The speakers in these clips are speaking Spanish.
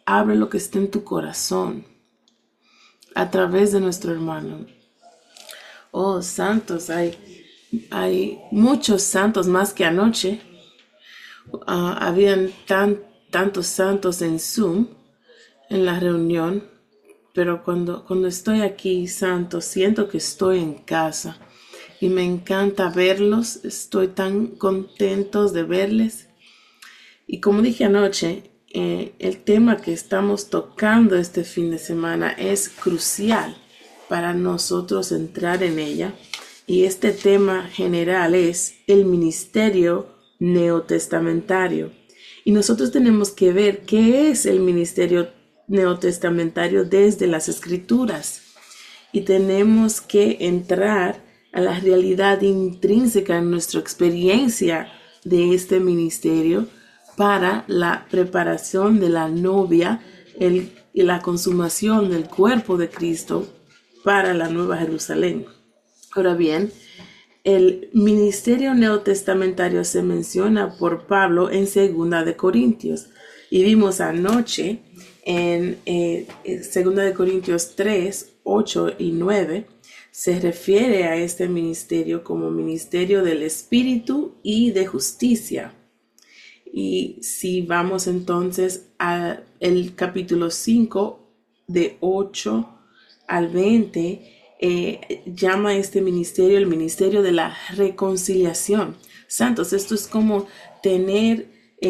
abre lo que está en tu corazón a través de nuestro hermano. Oh, santos, hay muchos santos más que anoche. Habían tantos santos en Zoom, en la reunión, pero cuando estoy aquí, santos, siento que estoy en casa y me encanta verlos. Estoy tan contento de verles. Y como dije anoche, el tema que estamos tocando este fin de semana es crucial para nosotros entrar en ella. Y este tema general es el ministerio neotestamentario. Y nosotros tenemos que ver qué es el ministerio neotestamentario desde las Escrituras. Y tenemos que entrar a la realidad intrínseca en nuestra experiencia de este ministerio para la preparación de la novia y la consumación del cuerpo de Cristo para la Nueva Jerusalén. Ahora bien, el ministerio neotestamentario se menciona por Pablo en 2 de Corintios. Y vimos anoche en 2 de Corintios 3, 8 y 9, se refiere a este ministerio como ministerio del Espíritu y de justicia. Y si vamos entonces al capítulo 5, de 8 al 20, llama a este ministerio el ministerio de la reconciliación. Santos, esto es como tener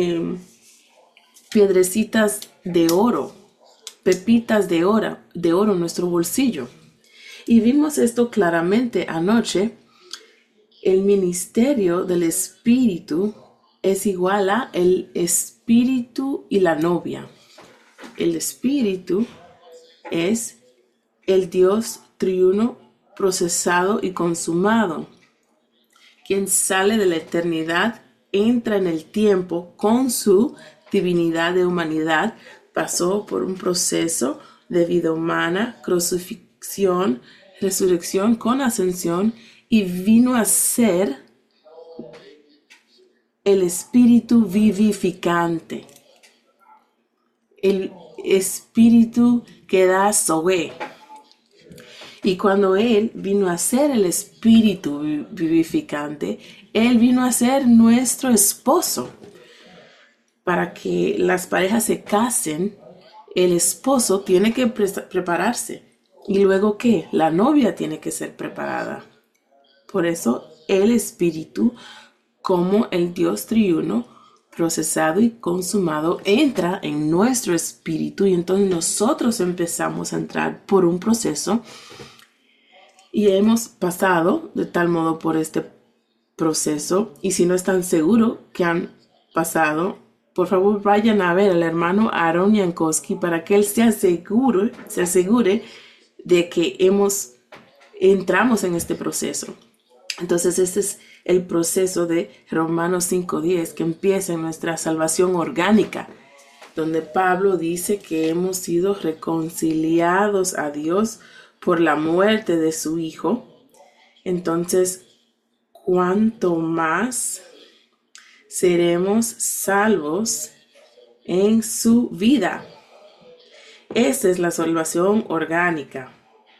piedrecitas de oro, pepitas de oro en nuestro bolsillo. Y vimos esto claramente anoche. El ministerio del Espíritu es igual a el Espíritu y la novia. El Espíritu es el Dios triuno procesado y consumado, quien sale de la eternidad, entra en el tiempo con su divinidad de humanidad, pasó por un proceso de vida humana, crucifixión, resurrección con ascensión y vino a ser el Espíritu vivificante, el Espíritu que da Zoe. Y cuando Él vino a ser el Espíritu vivificante, Él vino a ser nuestro esposo. Para que las parejas se casen, el esposo tiene que prepararse. ¿Y luego qué? La novia tiene que ser preparada. Por eso el Espíritu, como el Dios triuno, procesado y consumado, entra en nuestro espíritu y entonces nosotros empezamos a entrar por un proceso y hemos pasado de tal modo por este proceso. Y si no están seguros que han pasado, por favor vayan a ver al hermano Aaron Yankowski para que él se asegure de que entramos en este proceso. Entonces este es el proceso de Romanos 5:10 que empieza en nuestra salvación orgánica, donde Pablo dice que hemos sido reconciliados a Dios por la muerte de su Hijo. Entonces, ¿cuánto más seremos salvos en su vida? Esa es la salvación orgánica.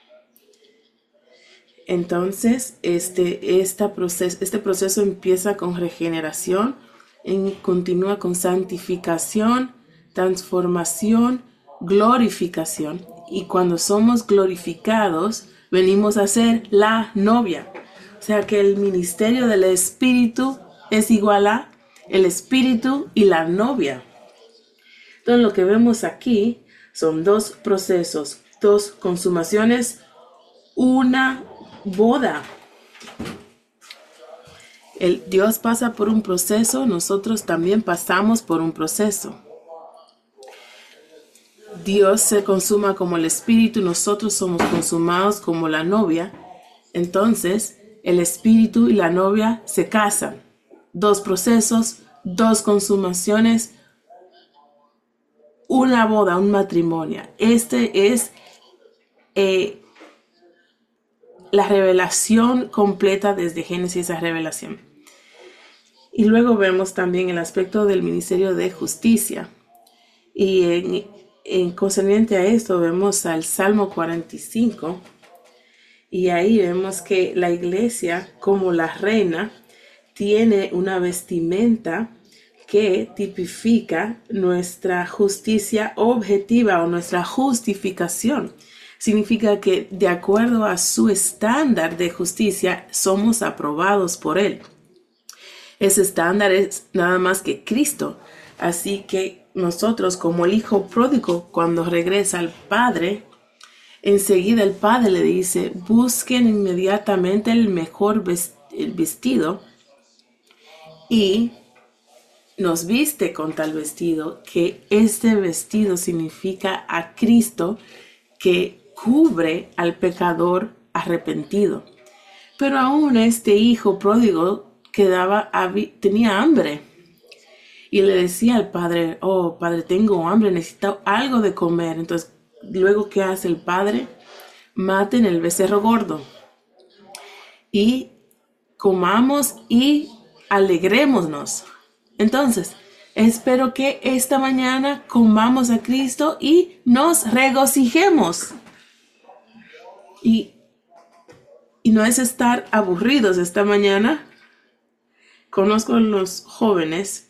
Entonces, este proceso empieza con regeneración, continúa con santificación, transformación, glorificación. Y cuando somos glorificados, venimos a ser la novia. O sea que el ministerio del Espíritu es igual a el Espíritu y la novia. Entonces, lo que vemos aquí son dos procesos, dos consumaciones, una boda. Dios pasa por un proceso, nosotros también pasamos por un proceso. Dios se consuma como el Espíritu, nosotros somos consumados como la novia. Entonces, el Espíritu y la novia se casan. Dos procesos, dos consumaciones, una boda, un matrimonio. Este es la revelación completa desde Génesis a Revelación. Y luego vemos también el aspecto del ministerio de justicia. Y en concerniente a esto vemos al Salmo 45 y ahí vemos que la iglesia, como la reina, tiene una vestimenta que tipifica nuestra justicia objetiva o nuestra justificación. Significa que de acuerdo a su estándar de justicia somos aprobados por él. Ese estándar es nada más que Cristo. Así que nosotros, como el hijo pródigo, cuando regresa al padre, enseguida el padre le dice, busquen inmediatamente el mejor vestido y nos viste con tal vestido, que este vestido significa a Cristo que cubre al pecador arrepentido. Pero aún este hijo pródigo tenía hambre y le decía al padre, oh padre, tengo hambre, necesito algo de comer. Entonces, luego, ¿qué hace el padre? Maten el becerro gordo y comamos y alegrémonos. Entonces, espero que esta mañana comamos a Cristo y nos regocijemos. Y no es estar aburridos esta mañana. Conozco a los jóvenes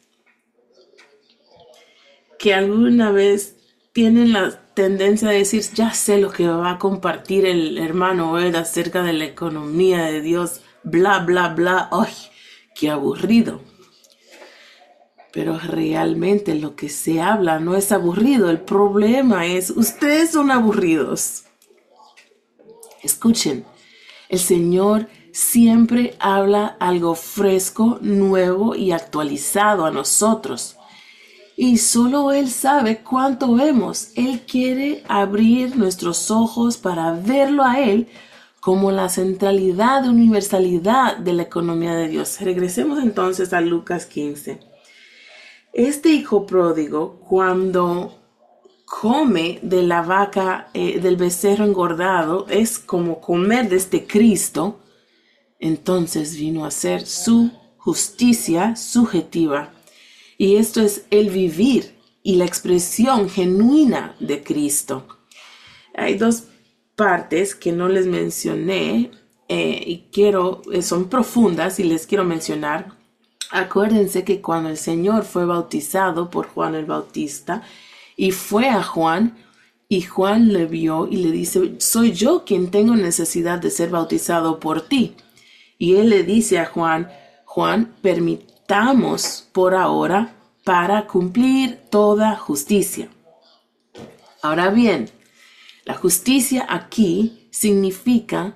que alguna vez tienen la tendencia de decir, ya sé lo que va a compartir el hermano Ed acerca de la economía de Dios, bla, bla, bla. ¡Ay, qué aburrido! Pero realmente lo que se habla no es aburrido. El problema es, ustedes son aburridos. Escuchen, el Señor siempre habla algo fresco, nuevo y actualizado a nosotros. Y solo Él sabe cuánto vemos. Él quiere abrir nuestros ojos para verlo a Él como la centralidad, universalidad de la economía de Dios. Regresemos entonces a Lucas 15. Este hijo pródigo, cuando come de la vaca, del becerro engordado, es como comer de este Cristo, entonces vino a ser su justicia subjetiva. Y esto es el vivir y la expresión genuina de Cristo. Hay dos partes que no les mencioné y son profundas y les quiero mencionar. Acuérdense que cuando el Señor fue bautizado por Juan el Bautista y fue a Juan, y Juan le vio y le dice, soy yo quien tengo necesidad de ser bautizado por ti. Y él le dice a Juan, Juan, permitamos por ahora para cumplir toda justicia. Ahora bien, la justicia aquí significa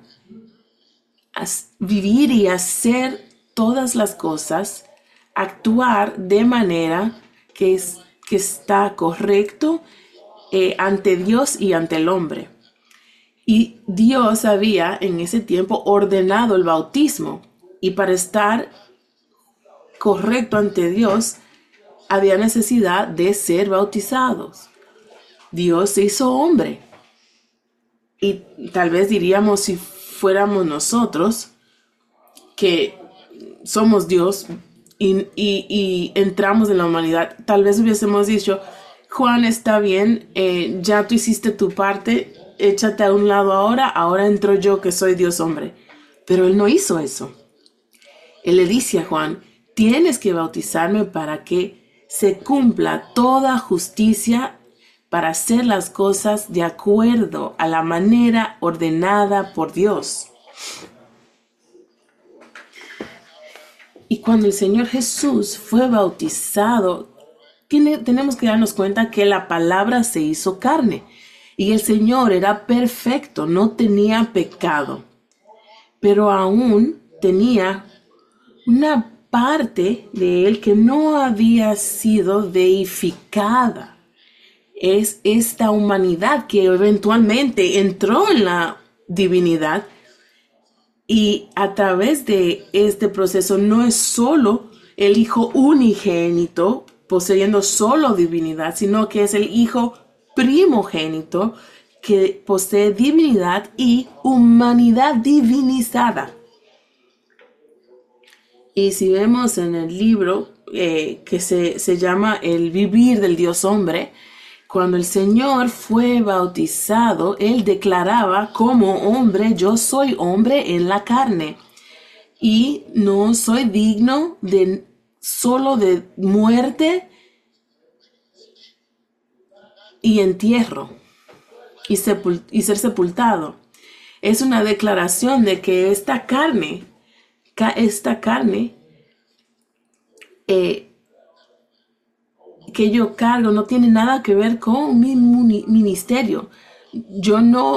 vivir y hacer todas las cosas, actuar de manera que está correcto ante Dios y ante el hombre. Y Dios había en ese tiempo ordenado el bautismo. Y para estar correcto ante Dios, había necesidad de ser bautizados. Dios se hizo hombre. Y tal vez diríamos, si fuéramos nosotros, que somos Dios y entramos en la humanidad, tal vez hubiésemos dicho, Juan, está bien, ya tú hiciste tu parte, échate a un lado ahora entro yo que soy Dios hombre. Pero él no hizo eso. Él le dice a Juan, tienes que bautizarme para que se cumpla toda justicia, para hacer las cosas de acuerdo a la manera ordenada por Dios. Y cuando el Señor Jesús fue bautizado, tenemos que darnos cuenta que la palabra se hizo carne. Y el Señor era perfecto, no tenía pecado. Pero aún tenía una parte de él que no había sido deificada. Es esta humanidad que eventualmente entró en la divinidad. Y a través de este proceso no es solo el Hijo unigénito poseyendo solo divinidad, sino que es el Hijo primogénito que posee divinidad y humanidad divinizada. Y si vemos en el libro que se llama El vivir del Dios hombre, Cuando el Señor fue bautizado, Él declaraba como hombre, yo soy hombre en la carne y no soy digno de solo de muerte y entierro y ser sepultado. Es una declaración de que esta carne que yo cargo no tiene nada que ver con mi ministerio. Yo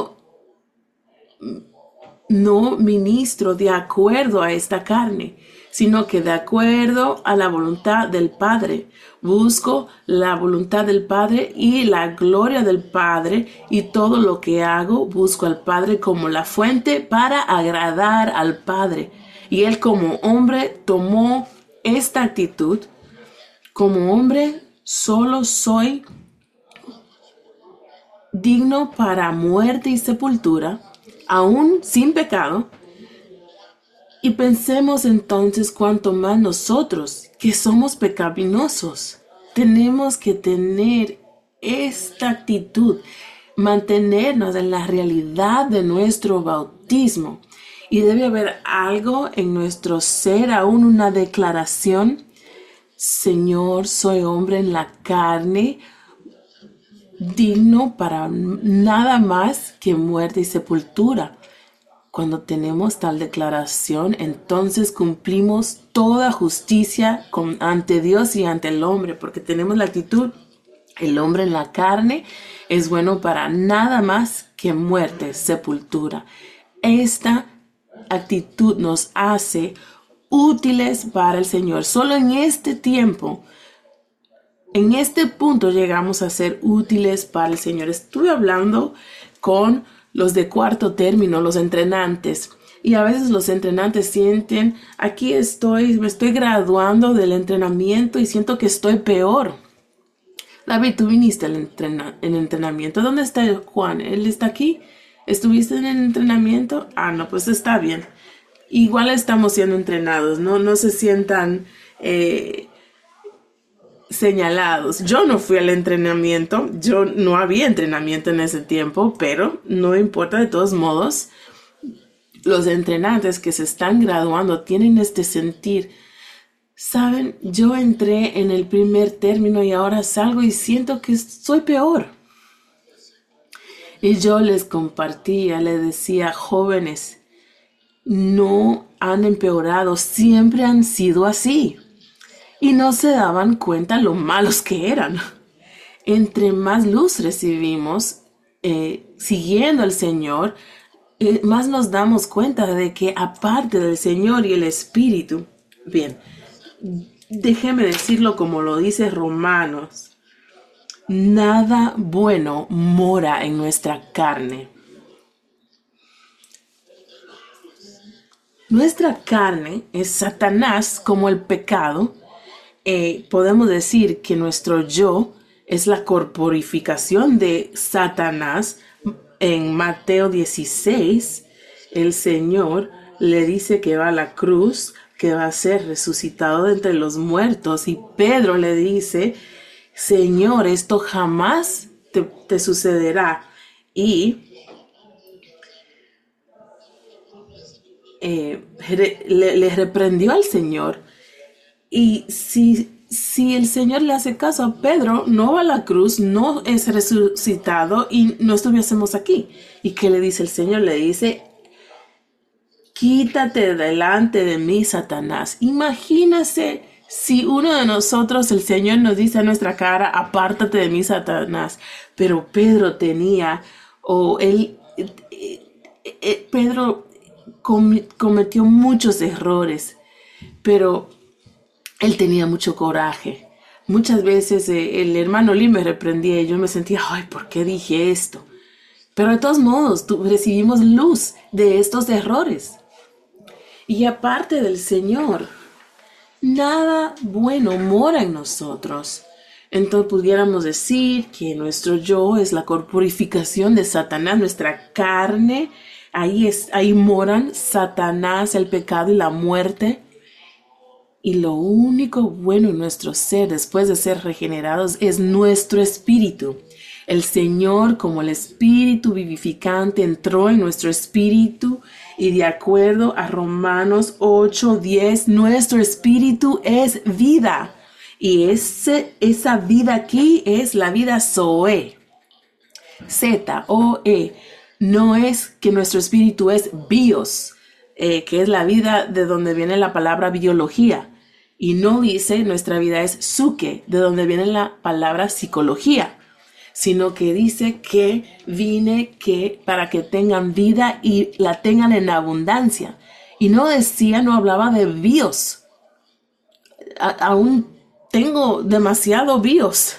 no ministro de acuerdo a esta carne, sino que de acuerdo a la voluntad del Padre. Busco la voluntad del Padre y la gloria del Padre, y todo lo que hago busco al Padre como la fuente para agradar al Padre. Y Él como hombre tomó esta actitud. Como hombre solo soy digno para muerte y sepultura, aún sin pecado. Y pensemos entonces cuanto más nosotros, que somos pecaminosos, tenemos que tener esta actitud, mantenernos en la realidad de nuestro bautismo. Y debe haber algo en nuestro ser, aún una declaración: Señor, soy hombre en la carne, digno para nada más que muerte y sepultura. Cuando tenemos tal declaración, entonces cumplimos toda justicia ante Dios y ante el hombre, porque tenemos la actitud: el hombre en la carne es bueno para nada más que muerte, sepultura. Esta actitud nos hace útiles para el Señor. Solo en este tiempo, en este punto, llegamos a ser útiles para el Señor. Estuve hablando con los de cuarto término, los entrenantes, y a veces los entrenantes sienten: aquí me estoy graduando del entrenamiento y siento que estoy peor. David, tú viniste en entrenamiento. ¿Dónde está Juan? ¿Él está aquí? ¿Estuviste en el entrenamiento? Ah, no, pues está bien. Igual estamos siendo entrenados, no se sientan señalados. Yo no fui al entrenamiento, no había entrenamiento en ese tiempo, pero no importa, de todos modos, los entrenantes que se están graduando tienen este sentir. Saben, yo entré en el primer término y ahora salgo y siento que soy peor. Y yo les compartía, les decía: jóvenes, no han empeorado, siempre han sido así. Y no se daban cuenta lo malos que eran. Entre más luz recibimos siguiendo al Señor, más nos damos cuenta de que aparte del Señor y el Espíritu, bien, déjeme decirlo como lo dice Romanos: nada bueno mora en nuestra carne. Nuestra carne es Satanás como el pecado. Podemos decir que nuestro yo es la corporificación de Satanás. En Mateo 16, el Señor le dice que va a la cruz, que va a ser resucitado de entre los muertos, y Pedro le dice: Señor, esto jamás te sucederá. Y le reprendió al Señor. Y si el Señor le hace caso a Pedro, no va a la cruz, no es resucitado y no estuviésemos aquí. ¿Y qué le dice el Señor? Le dice: quítate delante de mí, Satanás. Imagínese si uno de nosotros, el Señor nos dice a nuestra cara: apártate de mí, Satanás. Pero Pedro Pedro cometió muchos errores, pero él tenía mucho coraje. Muchas veces el hermano Lee me reprendía y yo me sentía: ay, ¿por qué dije esto? Pero de todos modos, recibimos luz de estos errores. Y aparte del Señor, nada bueno mora en nosotros. Entonces pudiéramos decir que nuestro yo es la corporificación de Satanás, nuestra carne. Ahí moran Satanás, el pecado y la muerte. Y lo único bueno en nuestro ser, después de ser regenerados, es nuestro espíritu. El Señor, como el Espíritu vivificante, entró en nuestro espíritu y de acuerdo a Romanos 8:10, nuestro espíritu es vida. Y esa vida aquí es la vida Zoe. Z-O-E. No es que nuestro espíritu es bios, que es la vida de donde viene la palabra biología. Y no dice nuestra vida es psuke, de donde viene la palabra psicología, sino que dice que vine para que tengan vida y la tengan en abundancia. Y no hablaba de bios. Aún tengo demasiado bios.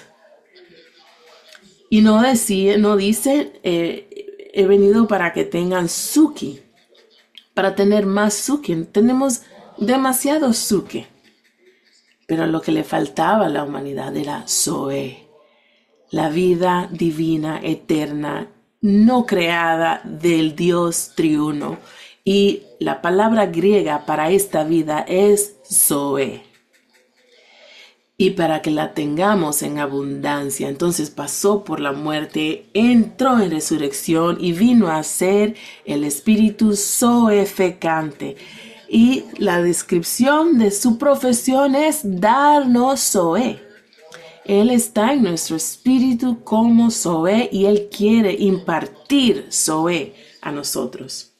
Y no dice, he venido para que tengan suki, para tener más suki. Tenemos demasiado suki. Pero lo que le faltaba a la humanidad era Zoe, la vida divina, eterna, no creada del Dios triuno. Y la palabra griega para esta vida es Zoe. Y para que la tengamos en abundancia, entonces pasó por la muerte, entró en resurrección y vino a ser el Espíritu zoefecante. Y la descripción de su profesión es darnos Zoe. Él está en nuestro espíritu como Zoe y Él quiere impartir Zoe a nosotros.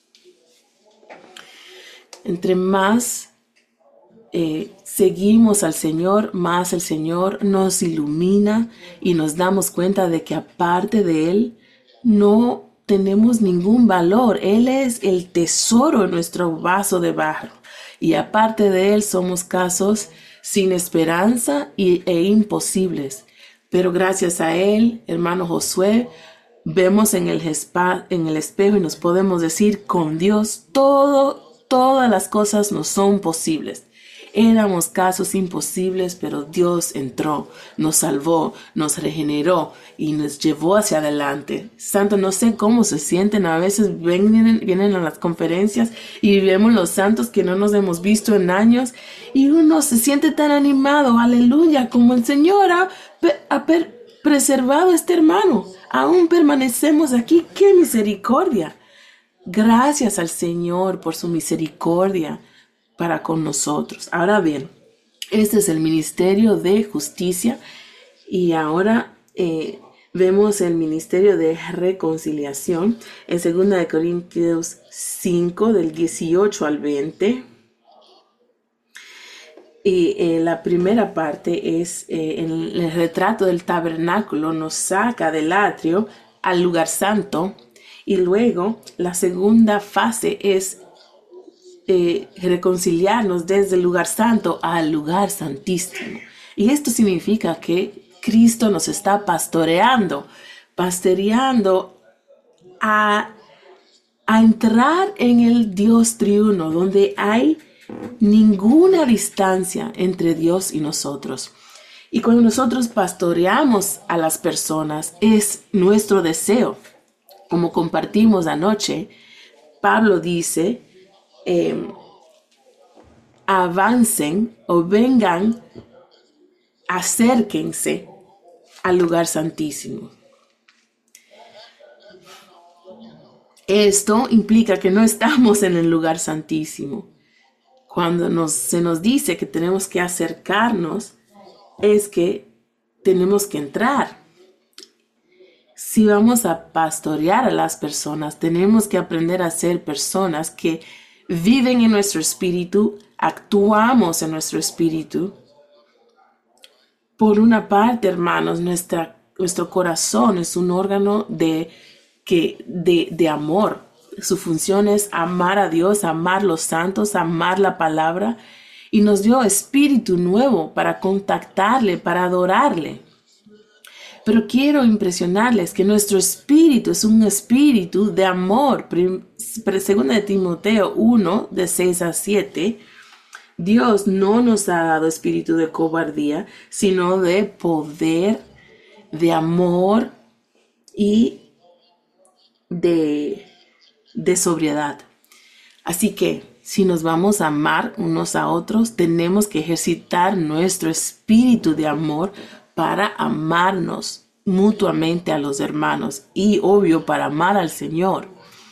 Entre más seguimos al Señor, más el Señor nos ilumina y nos damos cuenta de que aparte de Él no tenemos ningún valor. Él es el tesoro en nuestro vaso de barro. Y aparte de Él somos casos sin esperanza e imposibles. Pero gracias a Él, hermano Josué, vemos en el espejo y nos podemos decir, con Dios todas las cosas nos son posibles. Éramos casos imposibles, pero Dios entró, nos salvó, nos regeneró y nos llevó hacia adelante. Santo, no sé cómo se sienten. A veces vienen a las conferencias y vemos los santos que no nos hemos visto en años y uno se siente tan animado. Aleluya, como el Señor ha preservado a este hermano. Aún permanecemos aquí. ¡Qué misericordia! Gracias al Señor por su misericordia para con nosotros. Ahora bien, este es el ministerio de justicia y ahora vemos el ministerio de reconciliación en 2 Corintios 5 del 18 al 20. Y la primera parte es en el retrato del tabernáculo, nos saca del atrio al lugar santo y luego la segunda fase es reconciliarnos desde el lugar santo al lugar santísimo. Y esto significa que Cristo nos está pastoreando a entrar en el Dios triuno, donde hay ninguna distancia entre Dios y nosotros. Y cuando nosotros pastoreamos a las personas, es nuestro deseo. Como compartimos anoche, Pablo dice, avancen o vengan, acérquense al lugar santísimo. Esto implica que no estamos en el lugar santísimo. Cuando se nos dice que tenemos que acercarnos, es que tenemos que entrar. Si vamos a pastorear a las personas, tenemos que aprender a ser personas que viven en nuestro espíritu, actuamos en nuestro espíritu. Por una parte, hermanos, nuestro corazón es un órgano de amor. Su función es amar a Dios, amar los santos, amar la palabra. Y nos dio espíritu nuevo para contactarle, para adorarle. Pero quiero impresionarles que nuestro espíritu es un espíritu de amor. Segunda de Timoteo 1, de 6 a 7. Dios no nos ha dado espíritu de cobardía, sino de poder, de amor y de sobriedad. Así que si nos vamos a amar unos a otros, tenemos que ejercitar nuestro espíritu de amor para amarnos mutuamente a los hermanos y obvio para amar al Señor.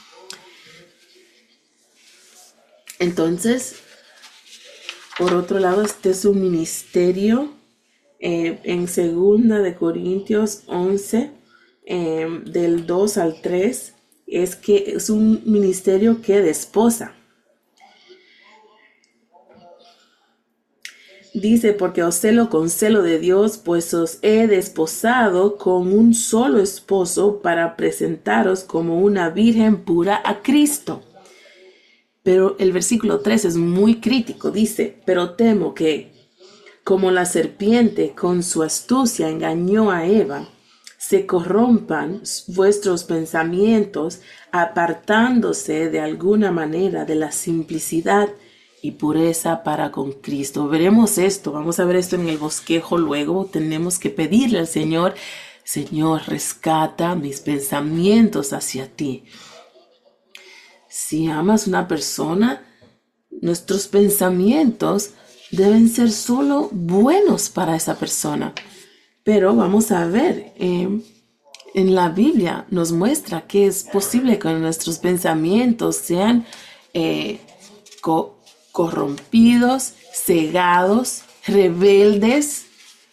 Entonces, por otro lado, este es un ministerio en 2 Corintios 11, del 2 al 3, es que es un ministerio que desposa. Dice, porque os celo con celo de Dios, pues os he desposado con un solo esposo para presentaros como una virgen pura a Cristo. Pero el versículo 3 es muy crítico. Dice, pero temo que, como la serpiente con su astucia engañó a Eva, se corrompan vuestros pensamientos, apartándose de alguna manera de la simplicidad y pureza para con Cristo. Veremos esto, vamos a ver esto en el bosquejo luego. Tenemos que pedirle al Señor, Señor, rescata mis pensamientos hacia ti. Si amas a una persona, nuestros pensamientos deben ser solo buenos para esa persona. Pero vamos a ver, en la Biblia nos muestra que es posible que nuestros pensamientos sean corrompidos, cegados, rebeldes.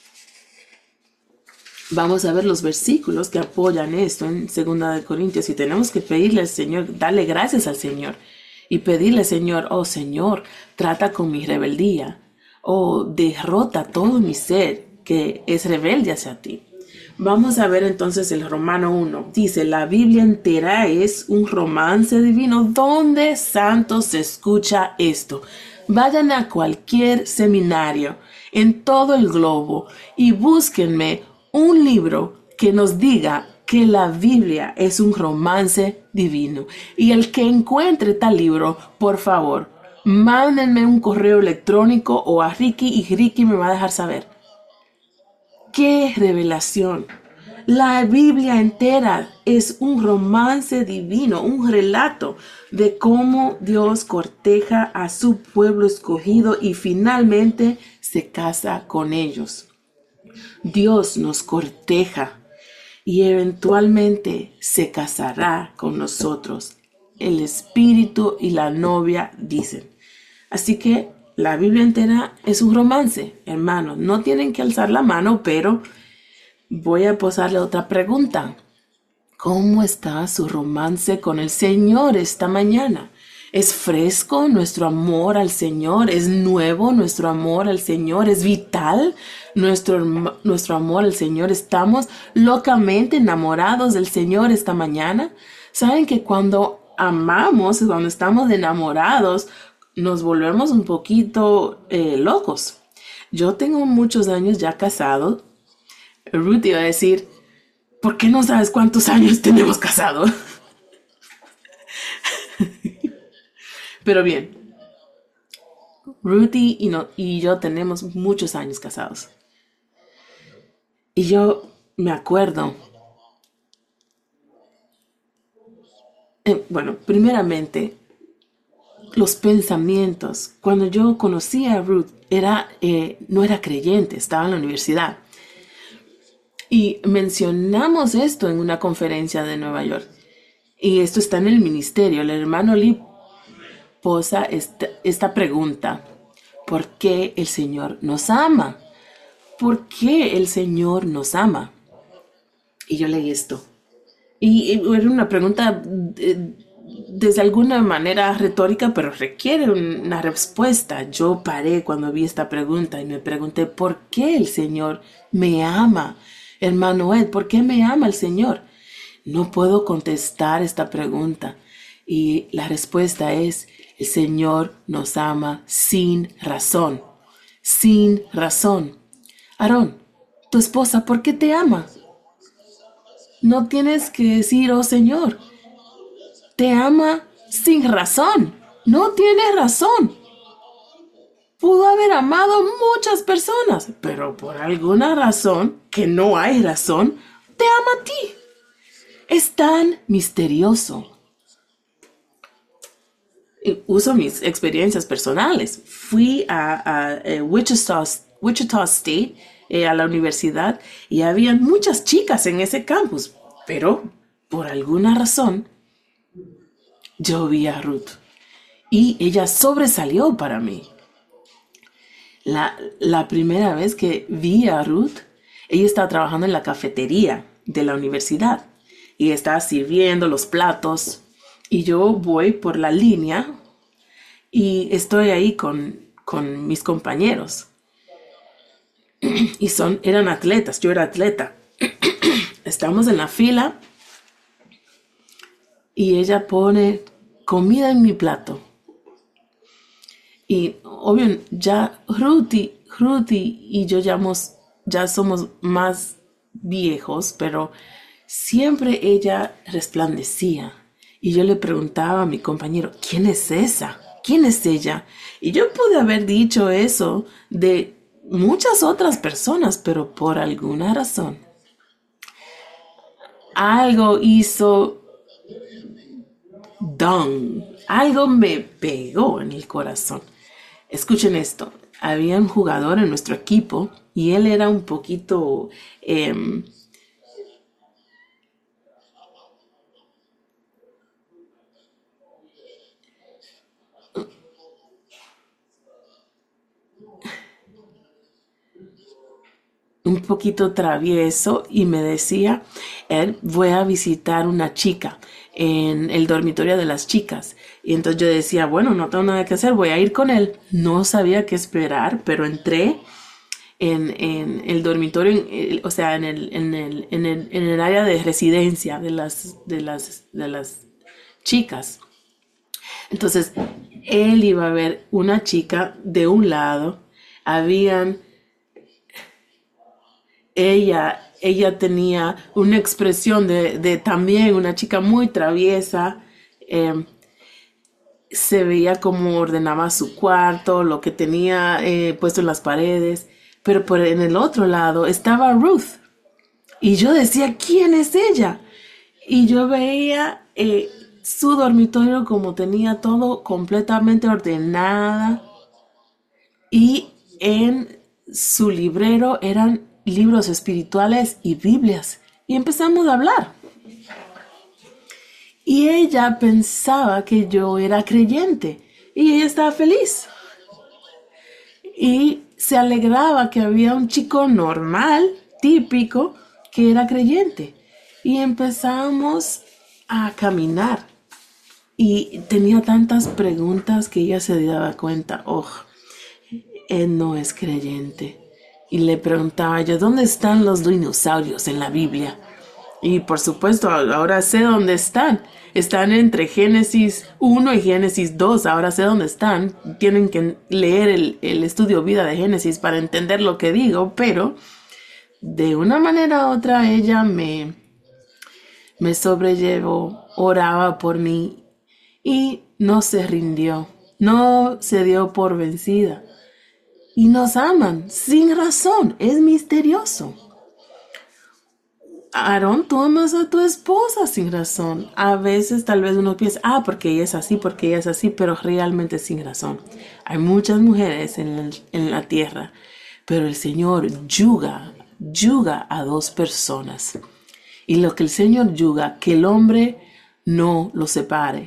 Vamos a ver los versículos que apoyan esto en 2 Corintios y tenemos que pedirle al Señor, darle gracias al Señor y pedirle al Señor, oh Señor, trata con mi rebeldía, oh derrota todo mi ser que es rebelde hacia ti. Vamos a ver entonces el Romano 1. Dice, la Biblia entera es un romance divino. ¿Dónde, santos, se escucha esto? Vayan a cualquier seminario en todo el globo y búsquenme un libro que nos diga que la Biblia es un romance divino. Y el que encuentre tal libro, por favor, mándenme un correo electrónico o a Ricky y Ricky me va a dejar saber. ¡Qué revelación! La Biblia entera es un romance divino, un relato de cómo Dios corteja a su pueblo escogido y finalmente se casa con ellos. Dios nos corteja y eventualmente se casará con nosotros. El espíritu y la novia dicen. Así que la Biblia entera es un romance, hermanos. No tienen que alzar la mano, pero voy a posarle otra pregunta. ¿Cómo está su romance con el Señor esta mañana? ¿Es fresco nuestro amor al Señor? ¿Es nuevo nuestro amor al Señor? ¿Es vital nuestro amor al Señor? ¿Estamos locamente enamorados del Señor esta mañana? ¿Saben que cuando amamos, cuando estamos enamorados, nos volvemos un poquito locos? Yo tengo muchos años ya casado. Ruth iba a decir, ¿por qué no sabes cuántos años tenemos casados? Pero bien, Ruthie y yo tenemos muchos años casados. Y yo me acuerdo, bueno, primeramente, los pensamientos. Cuando yo conocí a Ruth, no era creyente, estaba en la universidad. Y mencionamos esto en una conferencia de Nueva York. Y esto está en el ministerio. El hermano Lee posa esta pregunta. ¿Por qué el Señor nos ama? ¿Por qué el Señor nos ama? Y yo leí esto. Y era una pregunta desde alguna manera retórica, pero requiere una respuesta. Yo paré cuando vi esta pregunta y me pregunté, ¿por qué el Señor me ama? Hermano Ed, ¿por qué me ama el Señor? No puedo contestar esta pregunta. Y la respuesta es, el Señor nos ama sin razón. Sin razón. Aarón, tu esposa, ¿por qué te ama? No tienes que decir, oh Señor, te ama sin razón. No tiene razón. Pudo haber amado muchas personas, pero por alguna razón, que no hay razón, te ama a ti. Es tan misterioso. Uso mis experiencias personales. Fui a Wichita State a la universidad y había muchas chicas en ese campus, pero por alguna razón yo vi a Ruth y ella sobresalió para mí. La primera vez que vi a Ruth, ella estaba trabajando en la cafetería de la universidad y estaba sirviendo los platos y yo voy por la línea y estoy ahí con mis compañeros y eran atletas, yo era atleta. Estamos en la fila y ella pone comida en mi plato. Y obvio, ya Ruthie y yo ya somos más viejos, pero siempre ella resplandecía. Y yo le preguntaba a mi compañero, ¿quién es esa? ¿Quién es ella? Y yo pude haber dicho eso de muchas otras personas, pero por alguna razón algo hizo algo me pegó en el corazón. Escuchen esto, había un jugador en nuestro equipo y él era un poquito travieso y me decía, voy a visitar una chica en el dormitorio de las chicas. Y entonces yo decía, bueno, no tengo nada que hacer, voy a ir con él. No sabía qué esperar, pero entré en el dormitorio, o sea, en el área de residencia de las chicas. Entonces, él iba a ver una chica de un lado, habían ella tenía una expresión de también una chica muy traviesa. Se veía cómo ordenaba su cuarto, lo que tenía puesto en las paredes. Pero en el otro lado estaba Ruth. Y yo decía, ¿quién es ella? Y yo veía su dormitorio como tenía todo completamente ordenada. Y en su librero eran libros espirituales y Biblias. Y empezamos a hablar. Y ella pensaba que yo era creyente. Y ella estaba feliz. Y se alegraba que había un chico normal, típico, que era creyente. Y empezamos a caminar. Y tenía tantas preguntas que ella se daba cuenta, él no es creyente. Y le preguntaba yo, ¿dónde están los dinosaurios en la Biblia? Y por supuesto, ahora sé dónde están. Están entre Génesis 1 y Génesis 2. Ahora sé dónde están. Tienen que leer el estudio vida de Génesis para entender lo que digo. Pero de una manera u otra ella me sobrellevó, oraba por mí y no se rindió. No se dio por vencida. Y nos aman sin razón. Es misterioso. Aarón, tú amas a tu esposa sin razón. A veces tal vez uno piensa, porque ella es así, pero realmente sin razón. Hay muchas mujeres en la tierra, pero el Señor yuga a dos personas. Y lo que el Señor yuga, que el hombre no lo separe.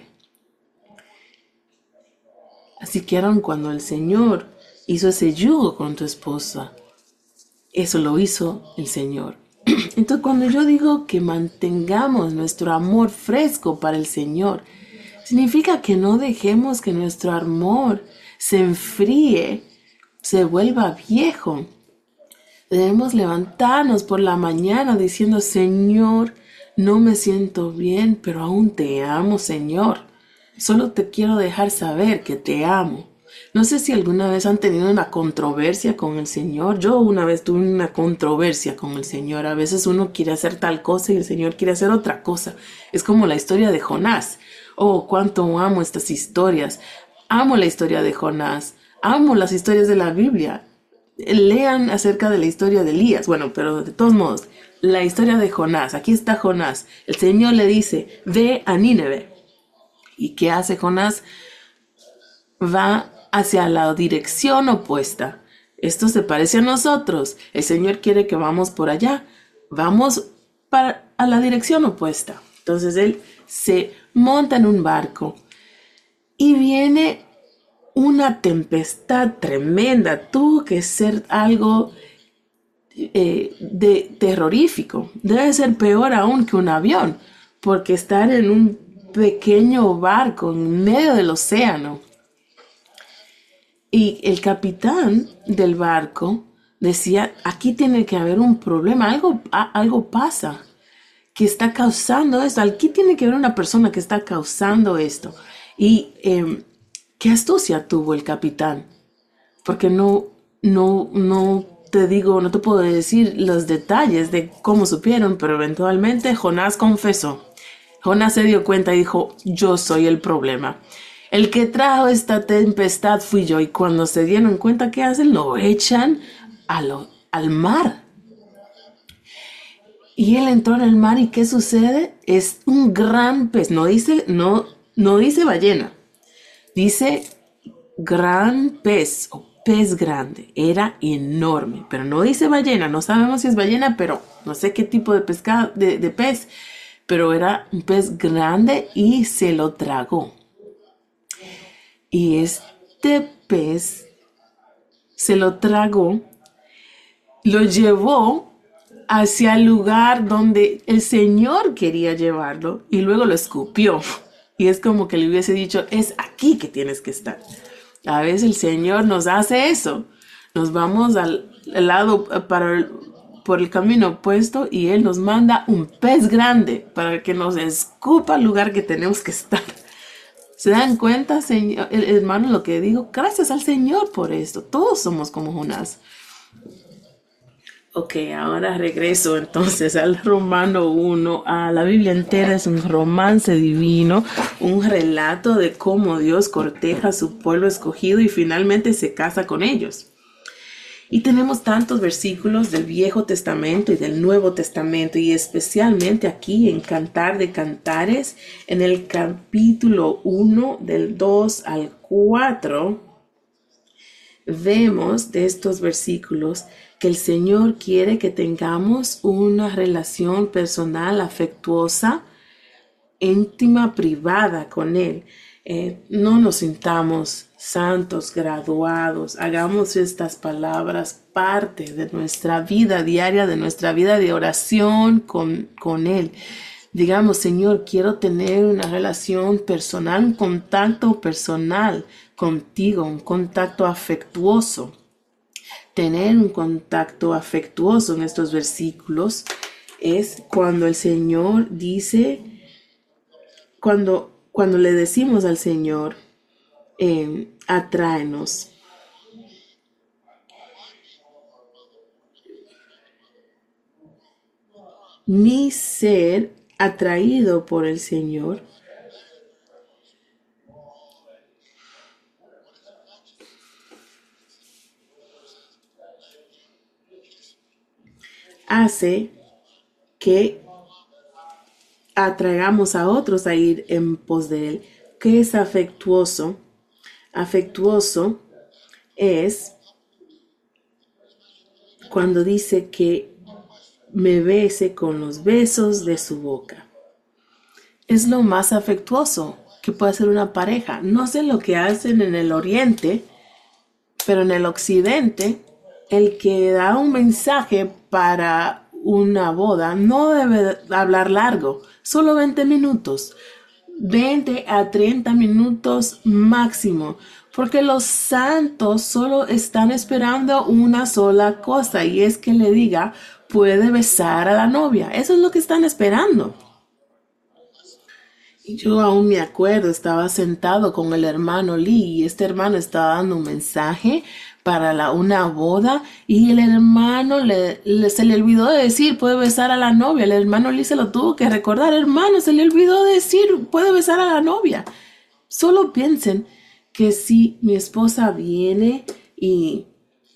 Así que Aarón, cuando el Señor hizo ese yugo con tu esposa, eso lo hizo el Señor. Entonces, cuando yo digo que mantengamos nuestro amor fresco para el Señor, significa que no dejemos que nuestro amor se enfríe, se vuelva viejo. Debemos levantarnos por la mañana diciendo, Señor, no me siento bien, pero aún te amo, Señor. Solo te quiero dejar saber que te amo. No sé si alguna vez han tenido una controversia con el Señor. Yo una vez tuve una controversia con el Señor. A veces uno quiere hacer tal cosa y el Señor quiere hacer otra cosa. Es como la historia de Jonás. Oh, cuánto amo estas historias. Amo la historia de Jonás. Amo las historias de la Biblia. Lean acerca de la historia de Elías. Bueno, pero de todos modos, la historia de Jonás. Aquí está Jonás. El Señor le dice, ve a Nínive. ¿Y qué hace Jonás? Va hacia la dirección opuesta. esto se parece a nosotros. El Señor quiere que vamos por allá. Vamos a la dirección opuesta. Entonces él se monta en un barco y viene una tempestad tremenda. Tuvo que ser algo terrorífico. Debe ser peor aún que un avión, porque estar en un pequeño barco en medio del océano. Y el capitán del barco decía, aquí tiene que haber un problema, algo pasa que está causando esto. Aquí tiene que haber una persona que está causando esto. Y qué astucia tuvo el capitán, porque no te digo, no te puedo decir los detalles de cómo supieron, pero eventualmente Jonás confesó. Jonás se dio cuenta y dijo, yo soy el problema. El que trajo esta tempestad fui yo. Y cuando se dieron cuenta, ¿qué hacen? Lo echan al mar. Y él entró en el mar y ¿qué sucede? Es un gran pez. No dice ballena. Dice gran pez o pez grande. Era enorme. Pero no dice ballena. No sabemos si es ballena, pero no sé qué tipo de pescado, de pez. Pero era un pez grande y se lo tragó. Y este pez se lo tragó, lo llevó hacia el lugar donde el Señor quería llevarlo y luego lo escupió. Y es como que le hubiese dicho, es aquí que tienes que estar. A veces el Señor nos hace eso. Nos vamos al lado por el camino opuesto y Él nos manda un pez grande para que nos escupa al lugar que tenemos que estar. ¿Se dan cuenta, señor, hermano, lo que digo? Gracias al Señor por esto. Todos somos como Jonás. Ok, ahora regreso entonces al Romano 1. La Biblia entera es un romance divino, un relato de cómo Dios corteja a su pueblo escogido y finalmente se casa con ellos. Y tenemos tantos versículos del Viejo Testamento y del Nuevo Testamento, y especialmente aquí en Cantar de Cantares, en el capítulo 1, del 2 al 4, vemos de estos versículos que el Señor quiere que tengamos una relación personal, afectuosa, íntima, privada con Él. No nos sintamos santos, graduados. Hagamos estas palabras parte de nuestra vida diaria, de nuestra vida de oración con Él. Digamos, Señor, quiero tener una relación personal, un contacto personal contigo, un contacto afectuoso. Tener un contacto afectuoso en estos versículos es cuando el Señor dice, cuando le decimos al Señor, atráenos. Mi ser atraído por el Señor hace que atraigamos a otros a ir en pos de Él. ¿Qué es afectuoso? Afectuoso es cuando dice que me bese con los besos de su boca. Es lo más afectuoso que puede hacer una pareja. No sé lo que hacen en el oriente, pero en el occidente, el que da un mensaje para una boda no debe hablar largo, solo 20 minutos. 20 a 30 minutos máximo, porque los santos solo están esperando una sola cosa, y es que le diga, puede besar a la novia. Eso es lo que están esperando. Y yo aún me acuerdo, estaba sentado con el hermano Lee y este hermano estaba dando un mensaje para una boda y el hermano se le olvidó de decir, puede besar a la novia. El hermano Lee se lo tuvo que recordar, hermano, se le olvidó de decir, puede besar a la novia. Solo piensen que si mi esposa viene y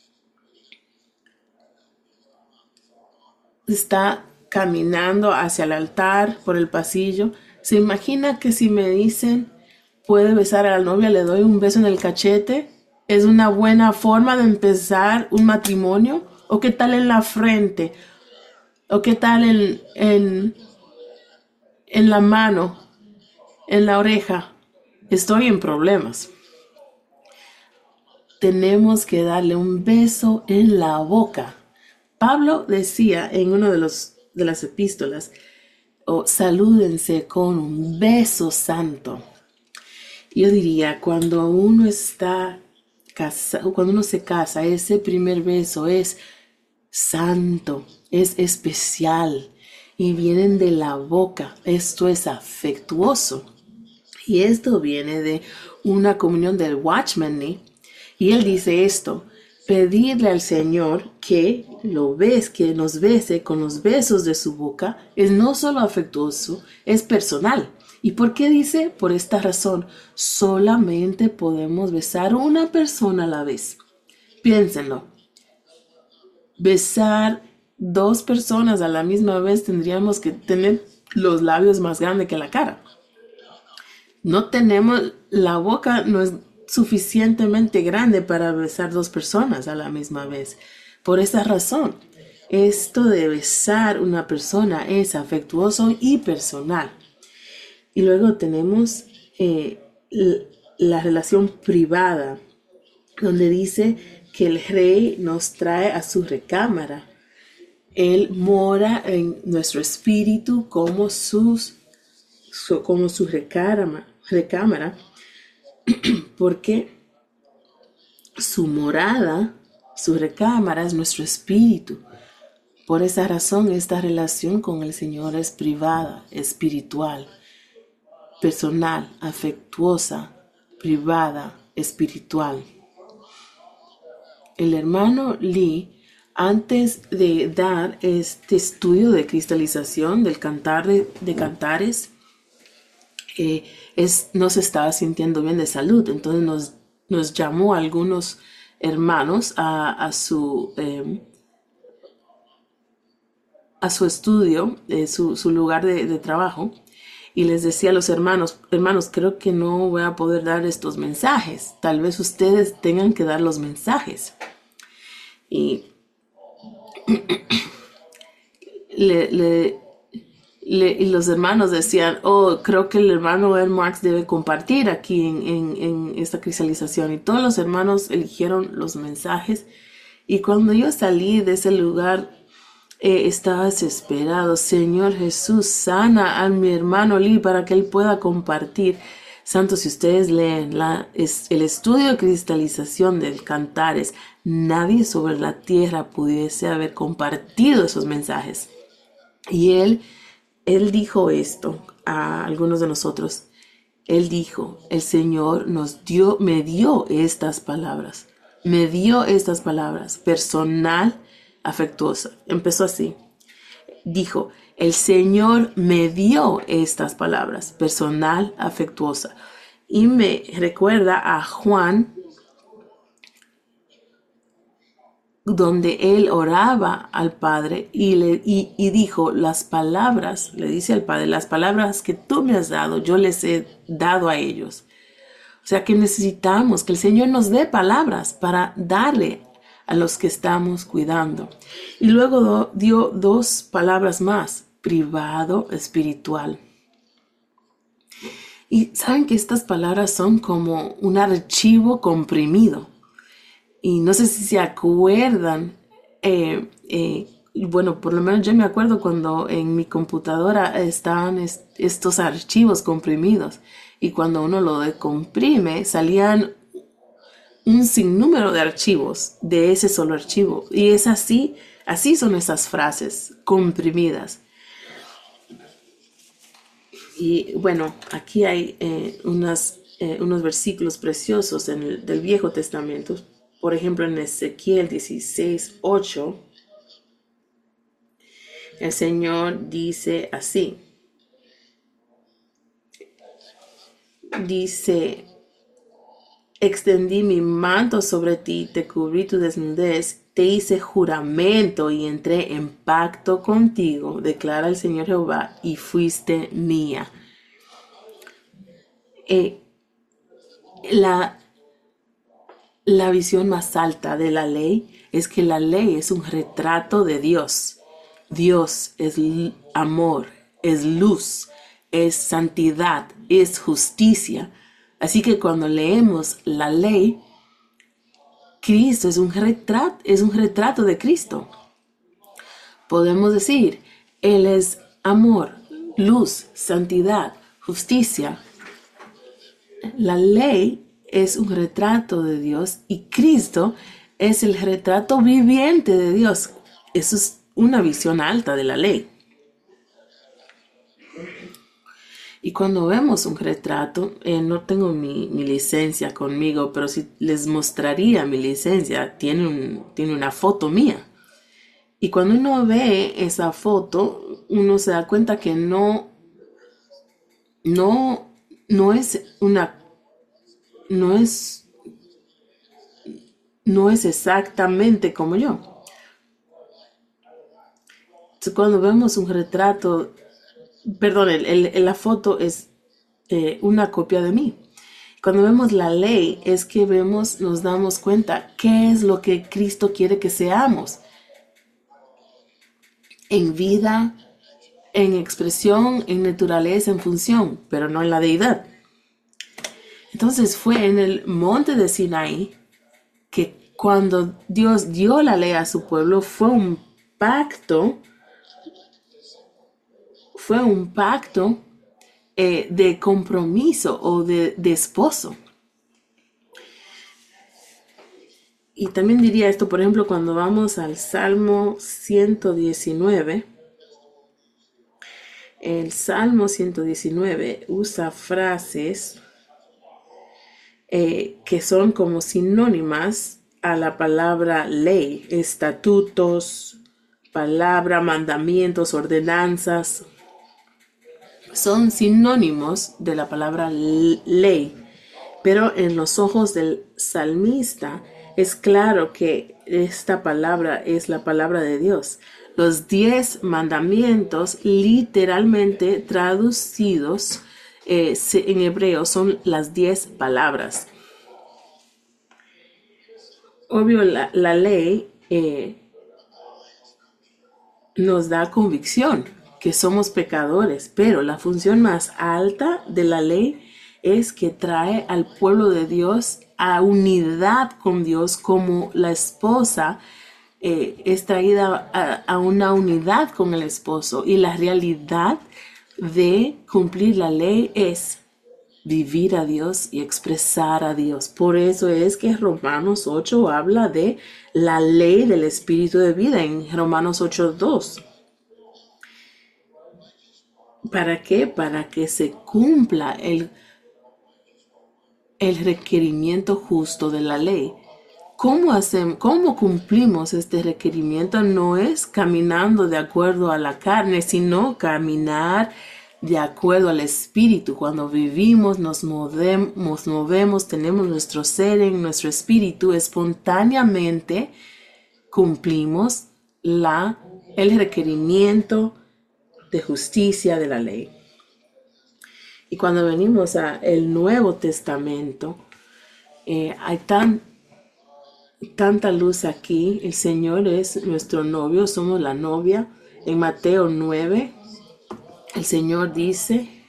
está caminando hacia el altar por el pasillo, se imagina que si me dicen puede besar a la novia, le doy un beso en el cachete. ¿Es una buena forma de empezar un matrimonio? ¿O qué tal en la frente? ¿O qué tal en la mano? ¿En la oreja? Estoy en problemas. Tenemos que darle un beso en la boca. Pablo decía en uno de las epístolas, oh, salúdense con un beso santo. Yo diría, cuando uno se casa, ese primer beso es santo, es especial y vienen de la boca. Esto es afectuoso. Y esto viene de una comunión del Watchman Nee. Y él dice esto: pedirle al Señor que que nos bese con los besos de su boca, es no solo afectuoso, es personal. ¿Y por qué dice? Por esta razón, solamente podemos besar una persona a la vez. Piénsenlo. Besar dos personas a la misma vez tendríamos que tener los labios más grandes que la cara. La boca no es suficientemente grande para besar dos personas a la misma vez. Por esa razón, esto de besar una persona es afectuoso y personal. Y luego tenemos la relación privada, donde dice que el rey nos trae a su recámara. Él mora en nuestro espíritu como su recámara, porque su morada, su recámara es nuestro espíritu. Por esa razón, esta relación con el Señor es privada, espiritual, personal, afectuosa, privada, espiritual. El hermano Lee, antes de dar este estudio de cristalización del cantar de cantares, no se estaba sintiendo bien de salud. Entonces nos llamó a algunos hermanos a su estudio, su lugar de trabajo, y les decía a los hermanos, creo que no voy a poder dar estos mensajes. Tal vez ustedes tengan que dar los mensajes. Y y los hermanos decían, oh, creo que el hermano El Marx debe compartir aquí en esta cristalización. Y todos los hermanos eligieron los mensajes. Y cuando yo salí de ese lugar, estaba desesperado. Señor Jesús, sana a mi hermano Lee para que él pueda compartir. Santos, si ustedes leen el estudio de cristalización del Cantares, nadie sobre la tierra pudiese haber compartido esos mensajes. Y él dijo esto a algunos de nosotros. Él dijo, el Señor me dio estas palabras. Me dio estas palabras, personal, afectuosa. Empezó así. Dijo, el Señor me dio estas palabras, personal, afectuosa. Y me recuerda a Juan, donde él oraba al Padre y dijo, le dice al Padre, las palabras que tú me has dado, yo les he dado a ellos. O sea que necesitamos que el Señor nos dé palabras para darle a los que estamos cuidando. Y luego dio dos palabras más, privado, espiritual. Y saben que estas palabras son como un archivo comprimido. Y no sé si se acuerdan, bueno, por lo menos yo me acuerdo cuando en mi computadora estaban estos archivos comprimidos. Y cuando uno lo decomprime, salían un sinnúmero de archivos de ese solo archivo. Y es así son esas frases comprimidas. Y bueno, aquí hay unos versículos preciosos del Viejo Testamento. Por ejemplo, en Ezequiel 16:8, el Señor dice así. Dice, extendí mi manto sobre ti, te cubrí tu desnudez, te hice juramento y entré en pacto contigo, declara el Señor Jehová, y fuiste mía. la visión más alta de la ley es que la ley es un retrato de Dios. Dios es amor, es luz, es santidad, es justicia. Así que cuando leemos la ley, Cristo es un retrato de Cristo. Podemos decir, Él es amor, luz, santidad, justicia. La ley es un retrato de Dios y Cristo es el retrato viviente de Dios. Eso es una visión alta de la ley. Y cuando vemos un retrato, no tengo mi licencia conmigo, pero si les mostraría mi licencia, tiene una foto mía. Y cuando uno ve esa foto, uno se da cuenta que no es exactamente como yo. Entonces, cuando vemos un retrato, perdón, la foto es una copia de mí. Cuando vemos la ley es que nos damos cuenta qué es lo que Cristo quiere que seamos. En vida, en expresión, en naturaleza, en función, pero no en la deidad. Entonces fue en el monte de Sinaí que cuando Dios dio la ley a su pueblo fue un pacto de compromiso o de esposo. Y también diría esto, por ejemplo, cuando vamos al Salmo 119, el Salmo 119 usa frases que son como sinónimas a la palabra ley, estatutos, palabra, mandamientos, ordenanzas. Son sinónimos de la palabra ley, pero en los ojos del salmista es claro que esta palabra es la palabra de Dios. Los 10 mandamientos, literalmente traducidos en hebreo, son las 10 palabras. Obvio, la ley nos da convicción que somos pecadores, pero la función más alta de la ley es que trae al pueblo de Dios a unidad con Dios, como la esposa es traída a una unidad con el esposo. Y la realidad de cumplir la ley es vivir a Dios y expresar a Dios. Por eso es que Romanos 8 habla de la ley del Espíritu de vida en Romanos 8:2. ¿Para qué? Para que se cumpla el requerimiento justo de la ley. ¿Cómo cumplimos este requerimiento? No es caminando de acuerdo a la carne, sino caminar de acuerdo al Espíritu. Cuando vivimos, nos movemos, tenemos nuestro ser en nuestro espíritu, espontáneamente cumplimos el requerimiento de justicia de la ley. Y cuando venimos al Nuevo Testamento, hay tanta luz aquí. El Señor es nuestro novio, somos la novia. En Mateo 9, el Señor dice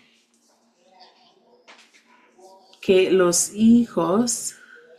que los hijos,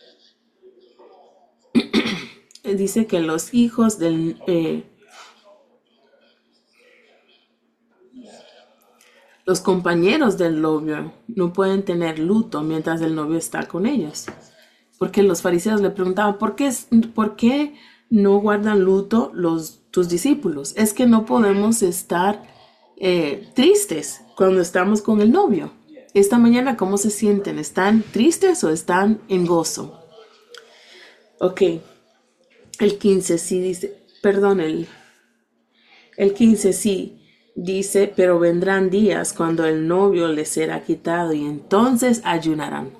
los compañeros del novio no pueden tener luto mientras el novio está con ellos. Porque los fariseos le preguntaban, ¿por qué no guardan luto tus discípulos? Es que no podemos estar tristes cuando estamos con el novio. Esta mañana, ¿cómo se sienten? ¿Están tristes o están en gozo? Ok, el 15 sí dice, perdón, el 15 sí dice, pero vendrán días cuando el novio les será quitado y entonces ayunarán.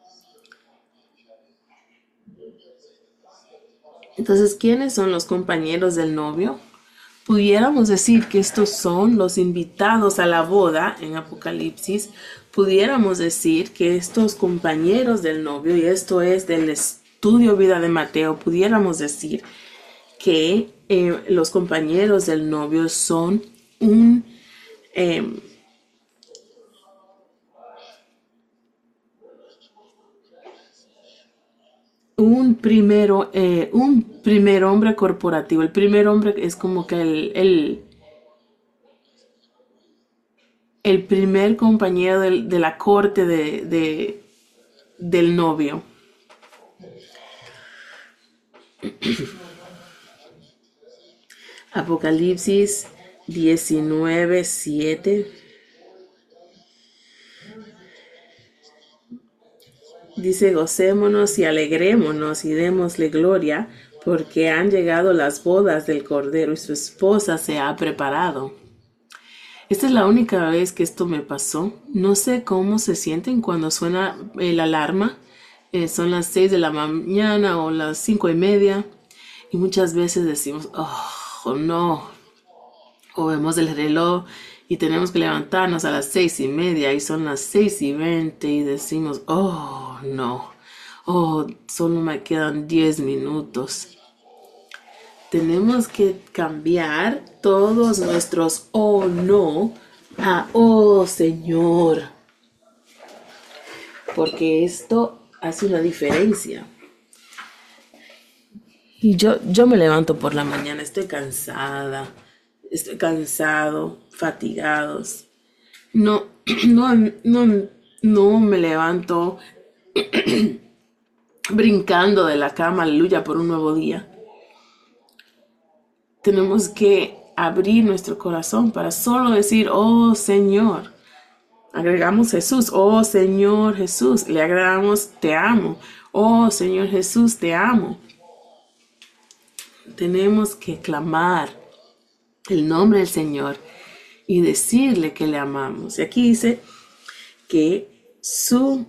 Entonces, ¿quiénes son los compañeros del novio? Pudiéramos decir que estos son los invitados a la boda en Apocalipsis. Pudiéramos decir que estos compañeros del novio, y esto es del estudio vida de Mateo, pudiéramos decir que los compañeros del novio son un, eh, un primer hombre corporativo. El primer hombre es como que el primer compañero de la corte del novio. Apocalipsis 19:7 dice: gocémonos y alegrémonos y démosle gloria, porque han llegado las bodas del Cordero y su esposa se ha preparado. Esta es la única vez que esto me pasó. No sé cómo se sienten cuando suena la alarma. Son las 6 de la mañana o las 5:30. Y muchas veces decimos, oh no. O vemos el reloj y tenemos que levantarnos a las 6:30 y son las 6:20 y decimos, oh no. Oh, solo me quedan 10 minutos. Tenemos que cambiar todos nuestros oh no a oh Señor, porque esto hace una diferencia. Y yo me levanto por la mañana, estoy cansado, fatigados. No, no me levanto brincando de la cama, aleluya, por un nuevo día. Tenemos que abrir nuestro corazón para solo decir, oh Señor. Agregamos Jesús, oh Señor Jesús. Le agregamos, te amo. Oh Señor Jesús, te amo. Tenemos que clamar el nombre del Señor y decirle que le amamos. Y aquí dice que su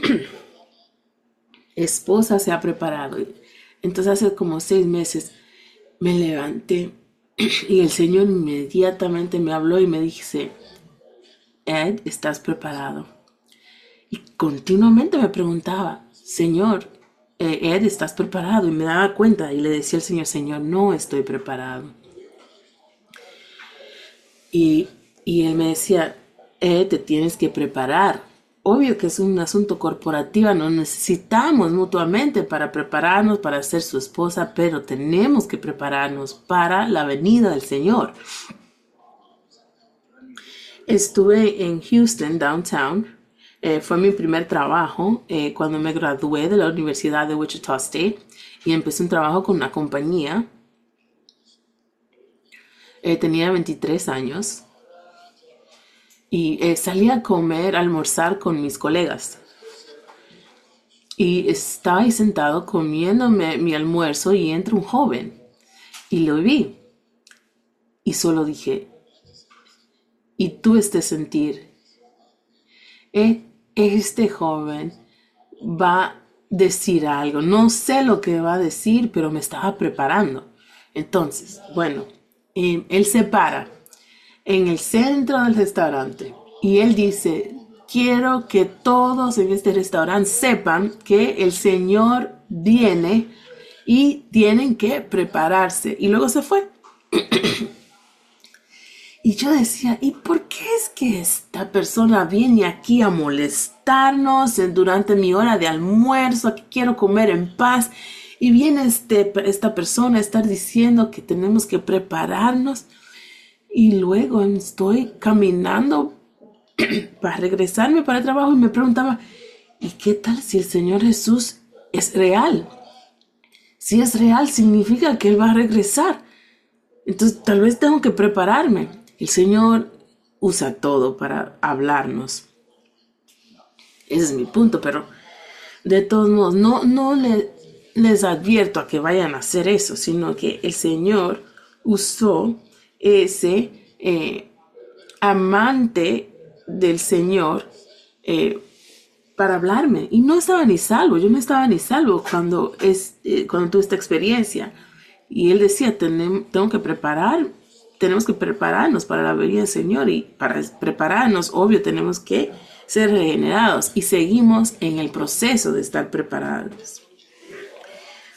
esposa se ha preparado. Entonces hace como 6 meses me levanté y el Señor inmediatamente me habló y me dice, Ed, ¿estás preparado? Y continuamente me preguntaba, Señor, Ed, ¿estás preparado? Y me daba cuenta y le decía al Señor, Señor, no estoy preparado. Y él me decía, te tienes que preparar. Obvio que es un asunto corporativo, nos necesitamos mutuamente para prepararnos para ser su esposa, pero tenemos que prepararnos para la venida del Señor. Estuve en Houston, downtown. Fue mi primer trabajo cuando me gradué de la Universidad de Wichita State y empecé un trabajo con una compañía. Tenía 23 años. Y salí a comer, a almorzar con mis colegas. Y estaba ahí sentado comiéndome mi almuerzo y entra un joven. Y lo vi. Y solo dije, y tuve este sentir. Este joven va a decir algo. No sé lo que va a decir, pero me estaba preparando. Entonces, bueno, él se para en el centro del restaurante y él dice, quiero que todos en este restaurante sepan que el Señor viene y tienen que prepararse. Y luego se fue. Y yo decía, ¿y por qué es que esta persona viene aquí a molestarnos durante mi hora de almuerzo? Aquí quiero comer en paz. Y viene esta persona a estar diciendo que tenemos que prepararnos. Y luego estoy caminando para regresarme para el trabajo y me preguntaba, ¿y qué tal si el Señor Jesús es real? Si es real, significa que Él va a regresar. Entonces, tal vez tengo que prepararme. El Señor usa todo para hablarnos. Ese es mi punto, pero de todos modos, no les advierto a que vayan a hacer eso, sino que el Señor usó ese amante del Señor para hablarme. Y no estaba ni salvo, yo no estaba ni salvo cuando tuve esta experiencia. Y él decía, tenemos que prepararnos para la venida del Señor. Y para prepararnos, obvio, tenemos que ser regenerados. Y seguimos en el proceso de estar preparados.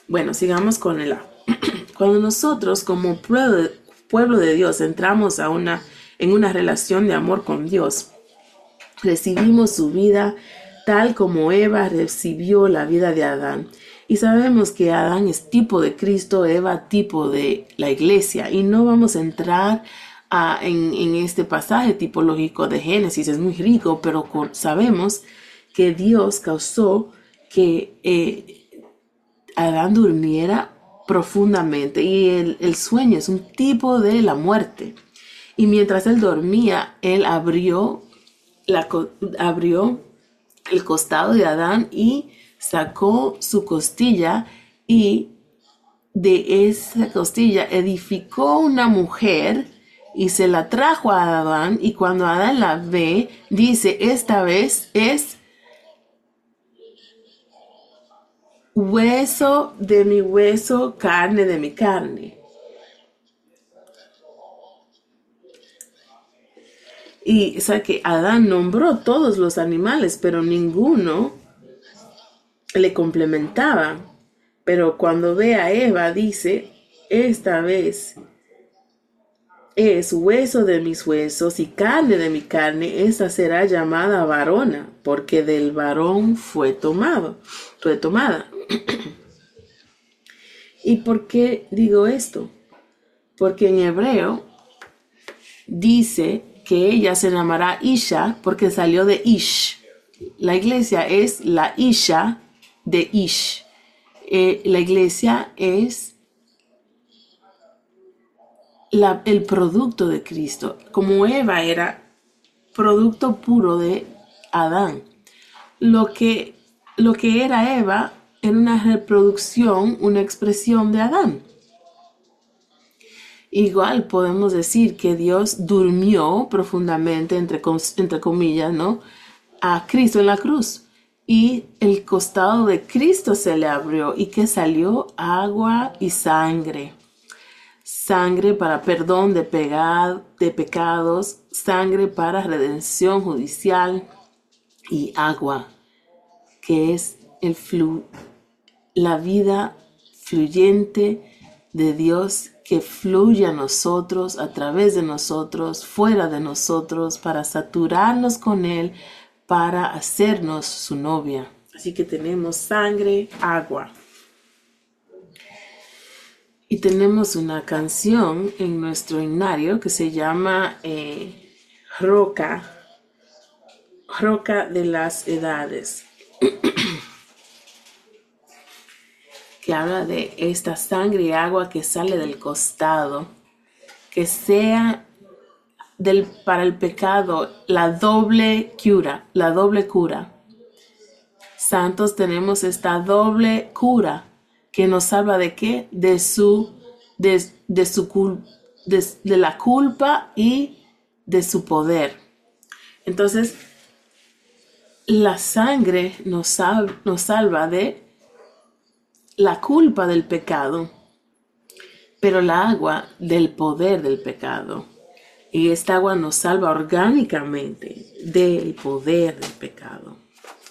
Bueno, sigamos con el A. Cuando nosotros como pueblo de Dios entramos en una relación de amor con Dios, recibimos su vida tal como Eva recibió la vida de Adán. Y sabemos que Adán es tipo de Cristo, Eva tipo de la iglesia. Y no vamos a entrar en este pasaje tipológico de Génesis, es muy rico, pero sabemos que Dios causó que Adán durmiera profundamente. Y el sueño es un tipo de la muerte. Y mientras él dormía, él abrió el costado de Adán y sacó su costilla, y de esa costilla edificó una mujer y se la trajo a Adán. Y cuando Adán la ve, dice: esta vez es hueso de mi hueso, carne de mi carne. Y o sea que Adán nombró todos los animales, pero ninguno le complementaba. Pero cuando ve a Eva, dice: esta vez es hueso de mis huesos y carne de mi carne, esa será llamada varona, porque del varón fue tomada. ¿Y por qué digo esto? Porque en hebreo dice que ella se llamará Isha porque salió de Ish. La iglesia es la Isha de Ish. La iglesia es el producto de Cristo. Como Eva era producto puro de Adán. Lo que era Eva era una reproducción, una expresión de Adán. Igual podemos decir que Dios durmió profundamente, entre comillas, ¿no?, a Cristo en la cruz. Y el costado de Cristo se le abrió y que salió agua y sangre. Sangre para perdón de pecados, sangre para redención judicial, y agua, que es la vida fluyente de Dios que fluye a nosotros, a través de nosotros, fuera de nosotros, para saturarnos con Él, para hacernos su novia. Así que tenemos sangre, agua. Y tenemos una canción en nuestro himnario que se llama Roca de las Edades, que habla de esta sangre y agua que sale del costado, que sea para el pecado la doble cura. Santos, tenemos esta doble cura que nos salva ¿de qué? De la culpa y de su poder. Entonces, la sangre nos salva de la culpa del pecado, pero la agua del poder del pecado. Y esta agua nos salva orgánicamente del poder del pecado.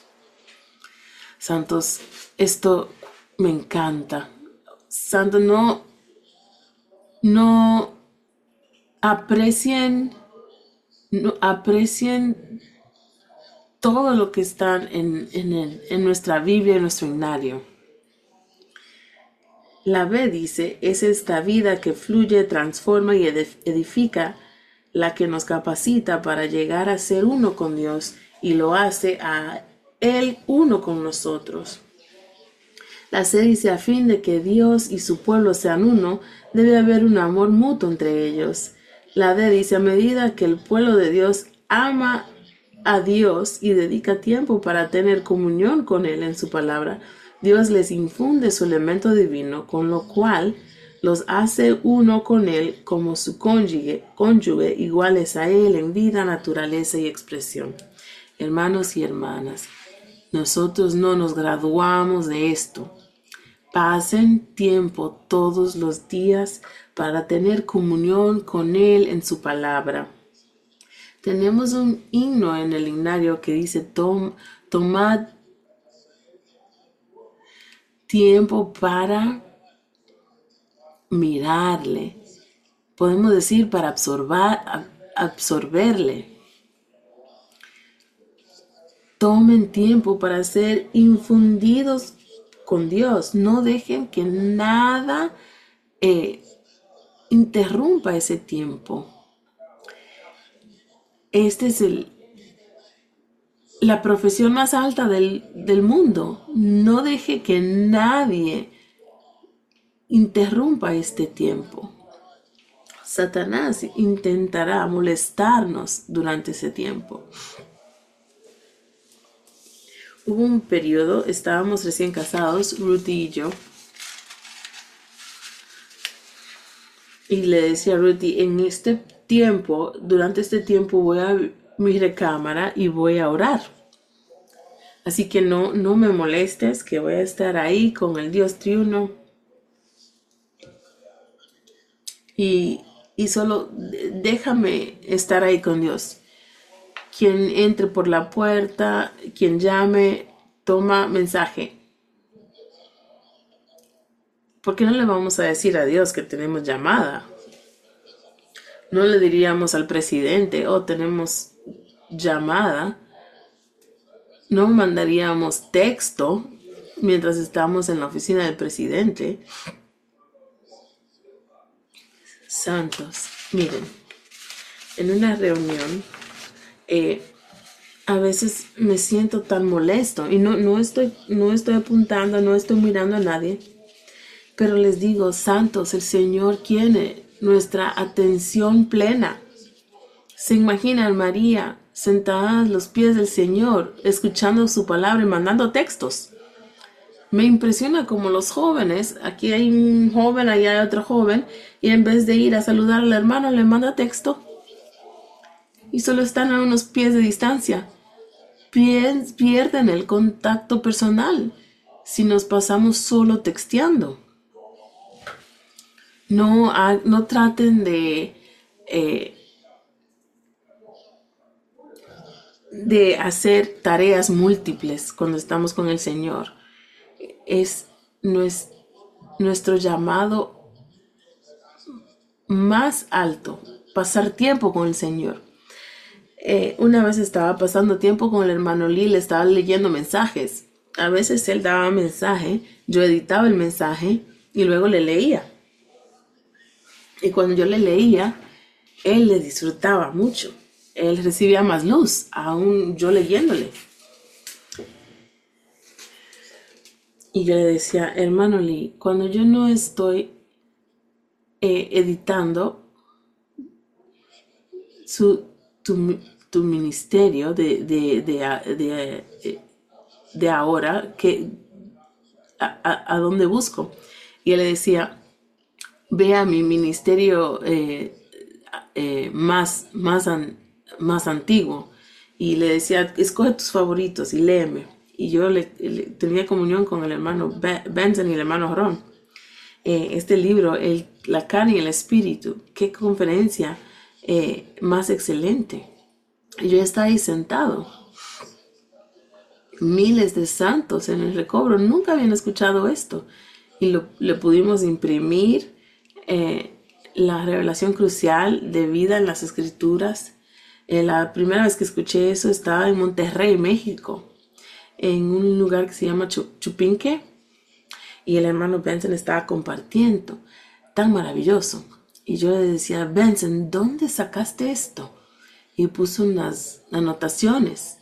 Santos, esto me encanta. Santos, no aprecien todo lo que está en nuestra Biblia, en nuestro himnario. La B dice: es esta vida que fluye, transforma y edifica, la que nos capacita para llegar a ser uno con Dios y lo hace a Él uno con nosotros. La C dice: a fin de que Dios y su pueblo sean uno, debe haber un amor mutuo entre ellos. La D dice: a medida que el pueblo de Dios ama a Dios y dedica tiempo para tener comunión con Él en su palabra, Dios les infunde su elemento divino, con lo cual los hace uno con Él como su cónyuge iguales a Él en vida, naturaleza y expresión. Hermanos y hermanas, nosotros no nos graduamos de esto. Pasen tiempo todos los días para tener comunión con Él en su palabra. Tenemos un himno en el himnario que dice: tiempo para mirarle. Podemos decir para absorberle. Tomen tiempo para ser infundidos con Dios. No dejen que nada interrumpa ese tiempo. Este es la profesión más alta del mundo. No deje que nadie interrumpa este tiempo. Satanás intentará molestarnos durante ese tiempo. Hubo un periodo, estábamos recién casados, Ruthie y yo, y le decía a Ruthie, durante este tiempo voy a mi recámara y voy a orar. Así que no me molestes, que voy a estar ahí con el Dios triuno. Y solo déjame estar ahí con Dios. Quien entre por la puerta, quien llame, toma mensaje. ¿Por qué no le vamos a decir a Dios que tenemos llamada? No le diríamos al presidente, tenemos llamada. No mandaríamos texto mientras estamos en la oficina del presidente. Santos, miren, en una reunión a veces me siento tan molesto y no estoy apuntando, no estoy mirando a nadie, pero les digo, santos, el Señor quiere nuestra atención plena. Se imaginan María sentada a los pies del Señor, escuchando su palabra y mandando textos. Me impresiona como los jóvenes, aquí hay un joven, allá hay otro joven, y en vez de ir a saludar al hermano, le manda texto. Y solo están a unos pies de distancia. Pierden el contacto personal si nos pasamos solo texteando. No traten de hacer tareas múltiples cuando estamos con el Señor. Es nuestro llamado más alto, pasar tiempo con el Señor. Una vez estaba pasando tiempo con el hermano Lee, le estaba leyendo mensajes. A veces él daba mensaje, yo editaba el mensaje y luego le leía. Y cuando yo le leía, él le disfrutaba mucho. Él recibía más luz, aún yo leyéndole. Y yo le decía, hermano Lee, cuando yo no estoy editando tu ministerio de ahora, a dónde busco. Y él le decía, ve a mi ministerio más antiguo. Y le decía, escoge tus favoritos y léeme. Y yo tenía comunión con el hermano Benson y el hermano Ron. Este libro, La carne y el espíritu, qué conferencia más excelente. Y yo estaba ahí sentado. Miles de santos en el recobro nunca habían escuchado esto. Y le pudimos imprimir la revelación crucial de vida en las escrituras. La primera vez que escuché eso estaba en Monterrey, México, en un lugar que se llama Chupinque, y el hermano Benson estaba compartiendo, tan maravilloso. Y yo le decía, Benson, ¿dónde sacaste esto? Y puso unas anotaciones.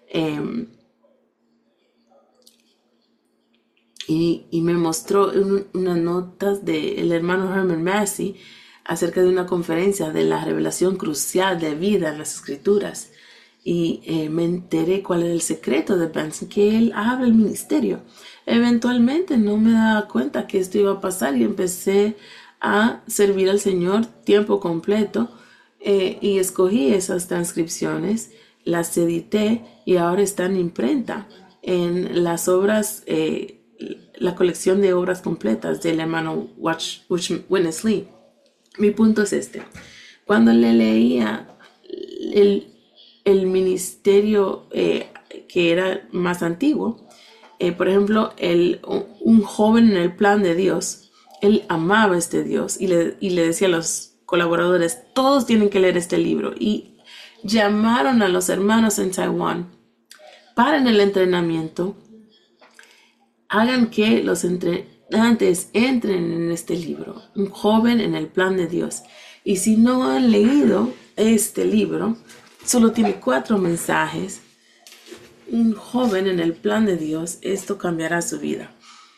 Y me mostró unas notas del hermano Herman Massey acerca de una conferencia de la revelación crucial de vida en las escrituras. Y me enteré cuál era el secreto de Benson, que él habla el ministerio. Eventualmente no me daba cuenta que esto iba a pasar y empecé a servir al Señor tiempo completo y escogí esas transcripciones, las edité y ahora están en imprenta en las obras, la colección de obras completas del hermano Witness Lee. Mi punto es este. Cuando le leía el ministerio que era más antiguo, por ejemplo, un joven en el plan de Dios, él amaba a este Dios y le decía a los colaboradores, todos tienen que leer este libro. Y llamaron a los hermanos en Taiwán, paren el entrenamiento, hagan que los entrenantes entren en este libro, un joven en el plan de Dios. Y si no han leído este libro, solo tiene 4 mensajes. Un joven en el plan de Dios, esto cambiará su vida.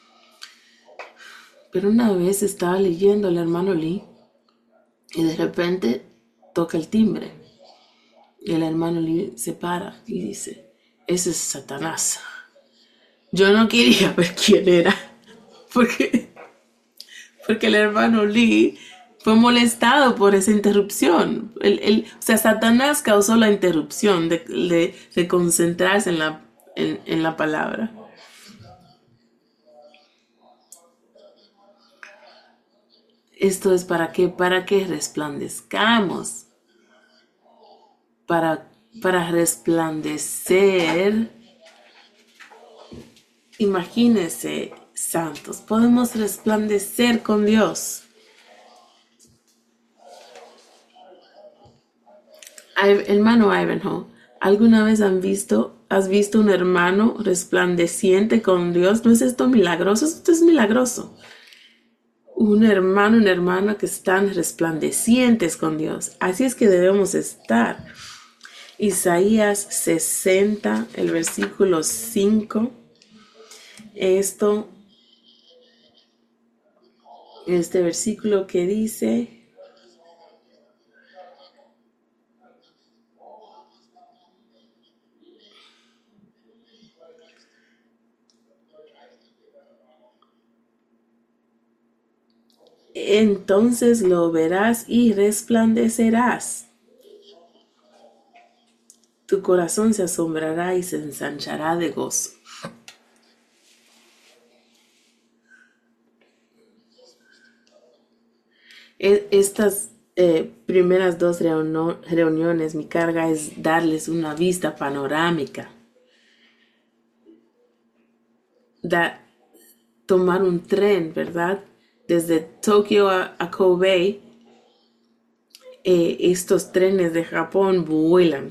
Pero una vez estaba leyendo el hermano Lee y de repente toca el timbre. Y el hermano Lee se para y dice, ese es Satanás. Yo no quería ver quién era, porque el hermano Lee fue molestado por esa interrupción. O sea, Satanás causó la interrupción de concentrarse en la palabra. Esto es para que resplandezcamos. Para resplandecer. Imagínense, santos, podemos resplandecer con Dios. Hermano Ivanhoe, ¿alguna vez has visto un hermano resplandeciente con Dios? ¿No es esto milagroso? Esto es milagroso. Un hermano, una hermana que están resplandecientes con Dios. Así es que debemos estar. Isaías 60, el versículo 5. Este versículo que dice... Entonces lo verás y resplandecerás. Tu corazón se asombrará y se ensanchará de gozo. Estas primeras 2 reuniones, mi carga es darles una vista panorámica. Tomar un tren, ¿verdad? Desde Tokio a Kobe, estos trenes de Japón vuelan.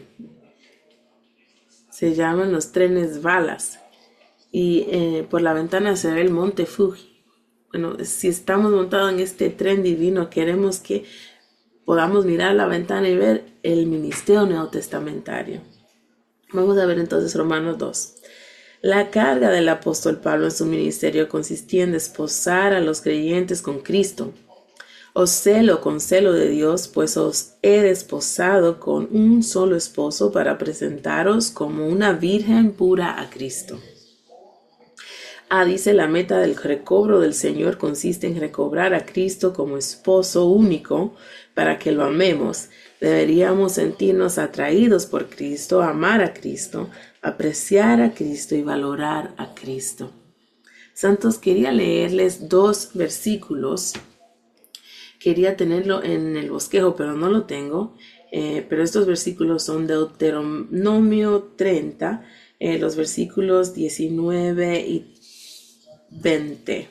Se llaman los trenes balas. Y por la ventana se ve el monte Fuji. Bueno, si estamos montados en este tren divino, queremos que podamos mirar la ventana y ver el ministerio neotestamentario. Vamos a ver entonces Romanos 2. La carga del apóstol Pablo en su ministerio consistía en desposar a los creyentes con Cristo. Os celo con celo de Dios, pues os he desposado con un solo esposo para presentaros como una virgen pura a Cristo. Dice, la meta del recobro del Señor consiste en recobrar a Cristo como esposo único para que lo amemos. Deberíamos sentirnos atraídos por Cristo, amar a Cristo, apreciar a Cristo y valorar a Cristo. Santos, quería leerles 2 versículos. Quería tenerlo en el bosquejo, pero no lo tengo. Pero estos versículos son de Deuteronomio 30, los versículos 19 y 20.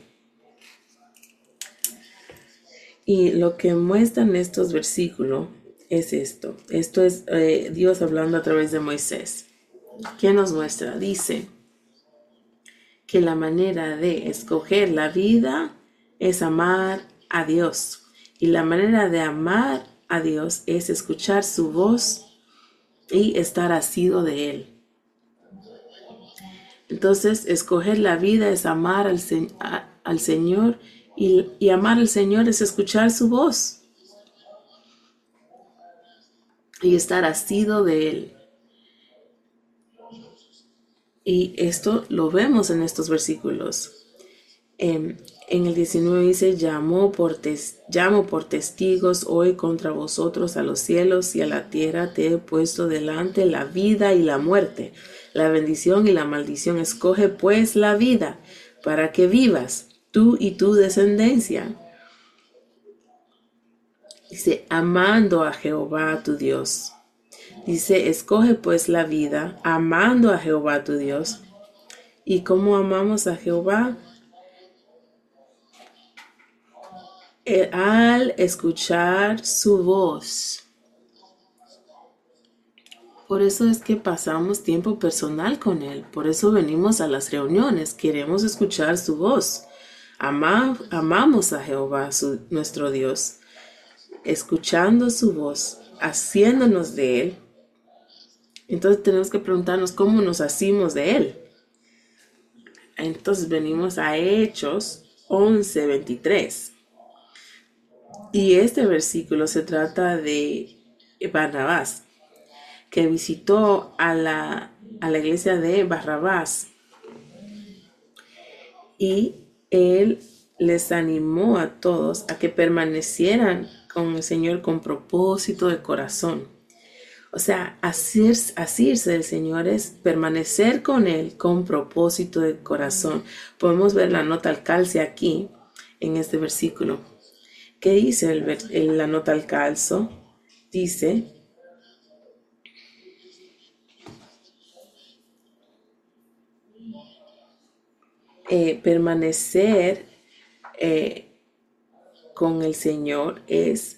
Y lo que muestran estos versículos es esto. Esto es Dios hablando a través de Moisés. ¿Qué nos muestra? Dice que la manera de escoger la vida es amar a Dios. Y la manera de amar a Dios es escuchar su voz y estar asido de Él. Entonces, escoger la vida es amar al Señor y amar al Señor es escuchar su voz y estar asido de Él. Y esto lo vemos en estos versículos. En el 19 dice, llamo por testigos hoy contra vosotros a los cielos y a la tierra, te he puesto delante la vida y la muerte, la bendición y la maldición. Escoge pues la vida para que vivas tú y tu descendencia. Dice, amando a Jehová tu Dios. Dice, escoge pues la vida, amando a Jehová tu Dios, ¿Y cómo amamos a Jehová? Al escuchar su voz. Por eso es que pasamos tiempo personal con Él. Por eso venimos a las reuniones. Queremos escuchar su voz. Amamos a Jehová, nuestro Dios. Escuchando su voz, haciéndonos de Él. Entonces tenemos que preguntarnos cómo nos hacimos de Él. Entonces venimos a Hechos 11:23. Y este versículo se trata de Barnabás, que visitó a la iglesia de Barrabás. Y él les animó a todos a que permanecieran con el Señor con propósito de corazón. O sea, asirse del Señor es permanecer con Él con propósito de corazón. Podemos ver la nota al calce aquí, en este versículo. ¿Qué dice la nota al calzo? Dice, permanecer con el Señor es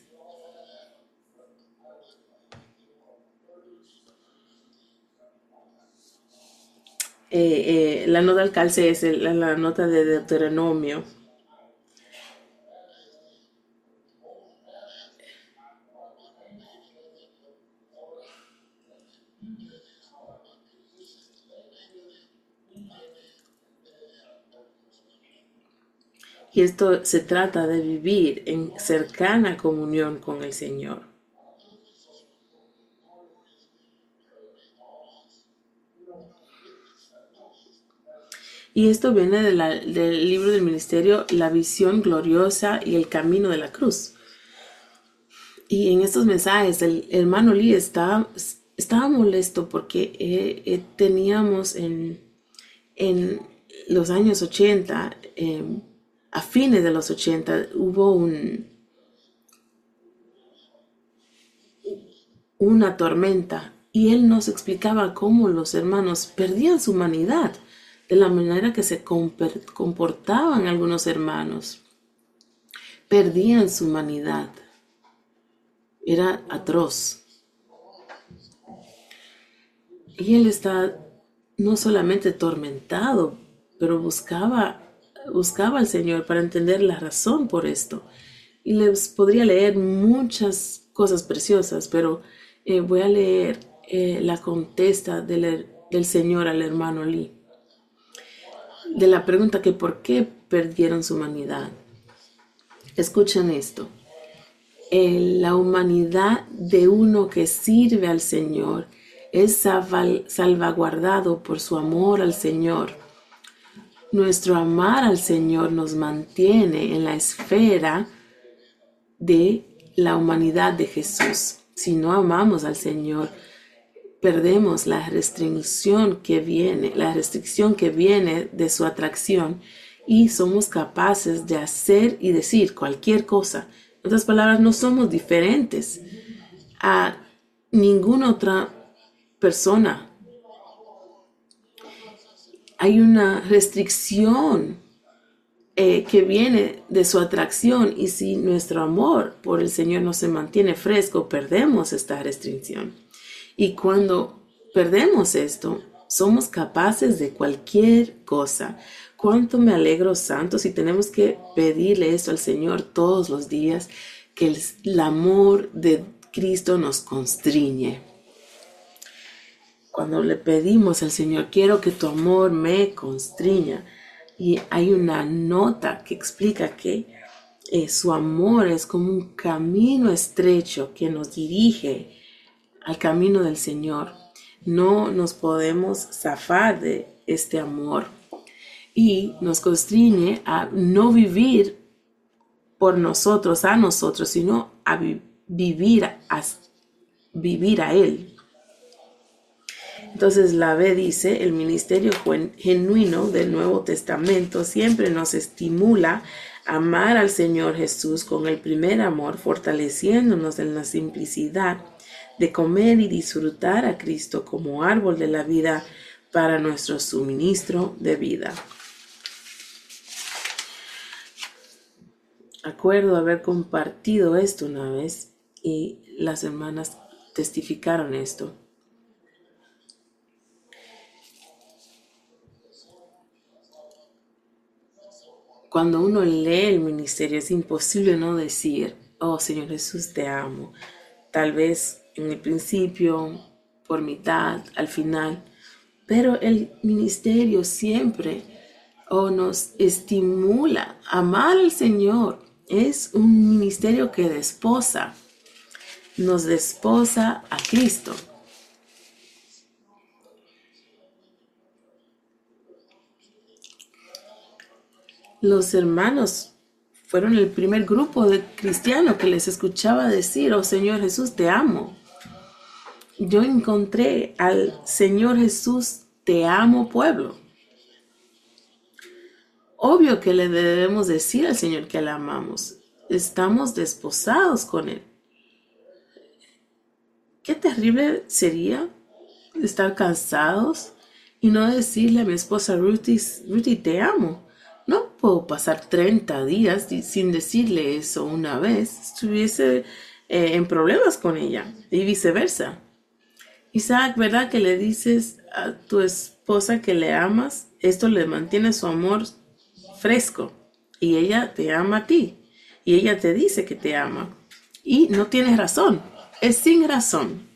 la nota al calce es la nota de Deuteronomio. Y esto se trata de vivir en cercana comunión con el Señor. Y esto viene del libro del ministerio, La visión gloriosa y el camino de la cruz. Y en estos mensajes el hermano Lee estaba molesto porque teníamos en los años 80, a fines de los 80, hubo una tormenta y él nos explicaba cómo los hermanos perdían su humanidad de la manera que se comportaban algunos hermanos. Perdían su humanidad. Era atroz. Y él está no solamente atormentado, pero buscaba al Señor para entender la razón por esto. Y les podría leer muchas cosas preciosas, pero voy a leer la contesta del Señor al hermano Lee. De la pregunta que por qué perdieron su humanidad. Escuchen esto. La humanidad de uno que sirve al Señor es salvaguardado por su amor al Señor. Nuestro amar al Señor nos mantiene en la esfera de la humanidad de Jesús. Si no amamos al Señor, perdemos la restricción que viene de su atracción y somos capaces de hacer y decir cualquier cosa. En otras palabras, no somos diferentes a ninguna otra persona. Hay una restricción que viene de su atracción, y si nuestro amor por el Señor no se mantiene fresco, perdemos esta restricción. Y cuando perdemos esto, somos capaces de cualquier cosa. Cuánto me alegro, santos, y tenemos que pedirle esto al Señor todos los días, que el amor de Cristo nos constriñe. Cuando le pedimos al Señor, quiero que tu amor me constriña, y hay una nota que explica que su amor es como un camino estrecho que nos dirige al camino del Señor. No nos podemos zafar de este amor y nos constriñe a no vivir por nosotros, a nosotros, sino a vivir a Él. Entonces la B dice, el ministerio genuino del Nuevo Testamento siempre nos estimula a amar al Señor Jesús con el primer amor, fortaleciéndonos en la simplicidad de comer y disfrutar a Cristo como árbol de la vida para nuestro suministro de vida. Acuerdo haber compartido esto una vez y las hermanas testificaron esto. Cuando uno lee el ministerio es imposible no decir, oh Señor Jesús, te amo. Tal vez en el principio, por mitad, al final. Pero el ministerio siempre nos estimula a amar al Señor. Es un ministerio que desposa, nos desposa a Cristo. Los hermanos fueron el primer grupo de cristianos que les escuchaba decir, oh Señor Jesús, te amo. Yo encontré al Señor Jesús, te amo pueblo. Obvio que le debemos decir al Señor que le amamos. Estamos desposados con Él. Qué terrible sería estar cansados y no decirle a mi esposa Ruthie, te amo. No puedo pasar 30 días sin decirle eso una vez. Estuviese en problemas con ella y viceversa. Isaac, ¿verdad que le dices a tu esposa que le amas? Esto le mantiene su amor fresco y ella te ama a ti y ella te dice que te ama y no tienes razón, es sin razón.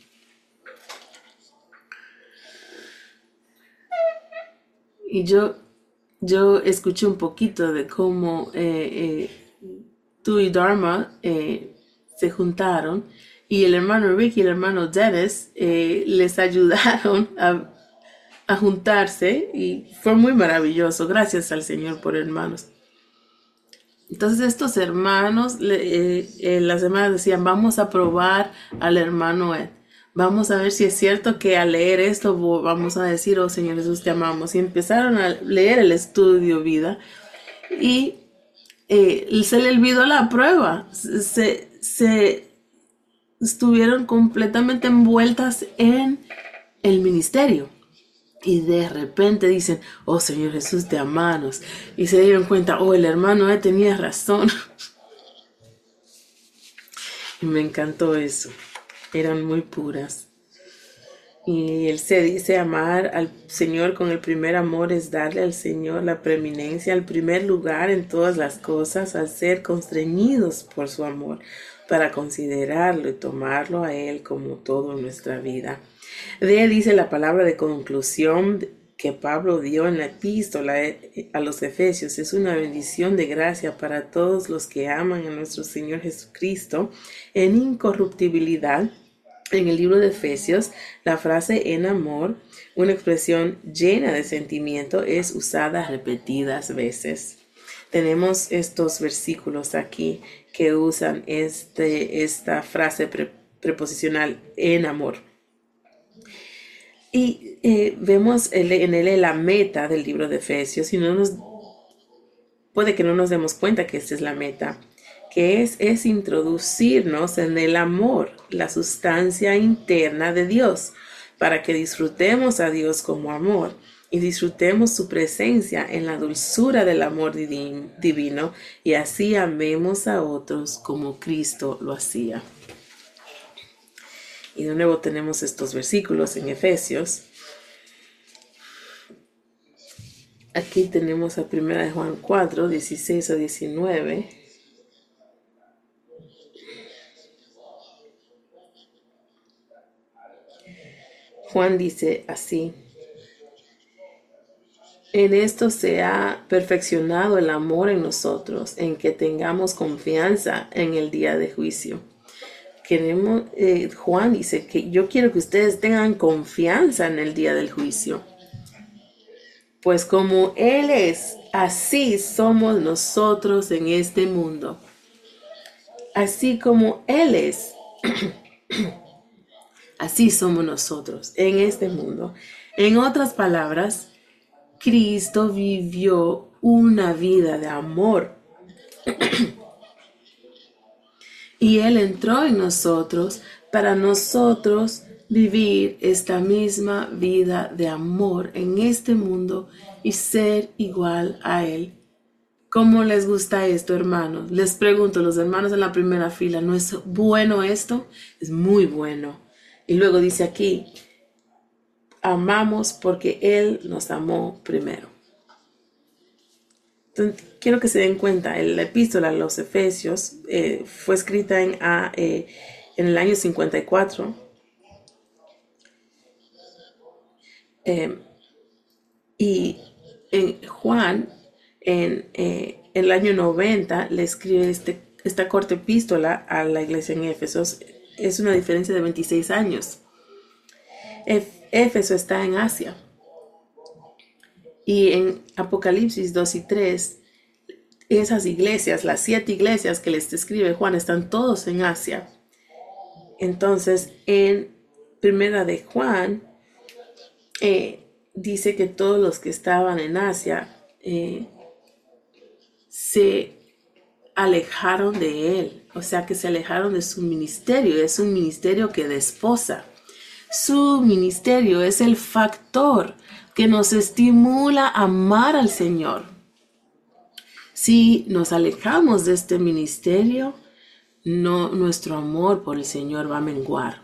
Y yo escuché un poquito de cómo tú y Dharma se juntaron y el hermano Rick y el hermano Dennis les ayudaron a juntarse y fue muy maravilloso. Gracias al Señor por hermanos. Entonces estos hermanos, las hermanas decían, vamos a probar al hermano Ed. Vamos a ver si es cierto que al leer esto vamos a decir, oh Señor Jesús, te amamos. Y empezaron a leer el estudio vida y se le olvidó la prueba. Se estuvieron completamente envueltas en el ministerio. Y de repente dicen, oh Señor Jesús, te amamos. Y se dieron cuenta, oh, el hermano tenía razón. Y me encantó eso. Eran muy puras. Y él se dice amar al Señor con el primer amor es darle al Señor la preeminencia, el primer lugar en todas las cosas, al ser constreñidos por su amor, para considerarlo y tomarlo a Él como todo en nuestra vida. De él dice la palabra de conclusión que Pablo dio en la epístola a los Efesios. Es una bendición de gracia para todos los que aman a nuestro Señor Jesucristo en incorruptibilidad. En el libro de Efesios, la frase en amor, una expresión llena de sentimiento, es usada repetidas veces. Tenemos estos versículos aquí que usan esta frase preposicional en amor. Y vemos en él la meta del libro de Efesios, y puede que no nos demos cuenta que esta es la meta, que es introducirnos en el amor, la sustancia interna de Dios, para que disfrutemos a Dios como amor y disfrutemos su presencia en la dulzura del amor divino y así amemos a otros como Cristo lo hacía. Y de nuevo tenemos estos versículos en Efesios. Aquí tenemos a 1 Juan 4, 16 a 19. Juan dice así: en esto se ha perfeccionado el amor en nosotros, en que tengamos confianza en el día de juicio. Juan dice que yo quiero que ustedes tengan confianza en el día del juicio. Pues como Él es, así somos nosotros en este mundo. Así como Él es, así somos nosotros en este mundo. En otras palabras, Cristo vivió una vida de amor. Y Él entró en nosotros para nosotros vivir esta misma vida de amor en este mundo y ser igual a Él. ¿Cómo les gusta esto, hermanos? Les pregunto, los hermanos en la primera fila, ¿no es bueno esto? Es muy bueno. Y luego dice aquí, amamos porque Él nos amó primero. Entonces, quiero que se den cuenta, la epístola a los Efesios fue escrita en el año 54. Y Juan, en el año 90, le escribe esta corta epístola a la iglesia en Éfesos. Es una diferencia de 26 años. Éfeso está en Asia. Y en Apocalipsis 2 y 3, esas iglesias, las 7 iglesias que les escribe Juan, están todos en Asia. Entonces, en Primera de Juan, dice que todos los que estaban en Asia se alejaron de él, o sea que se alejaron de su ministerio. Es un ministerio que desposa. Su ministerio es el factor que nos estimula a amar al Señor. Si nos alejamos de este ministerio, nuestro amor por el Señor va a menguar.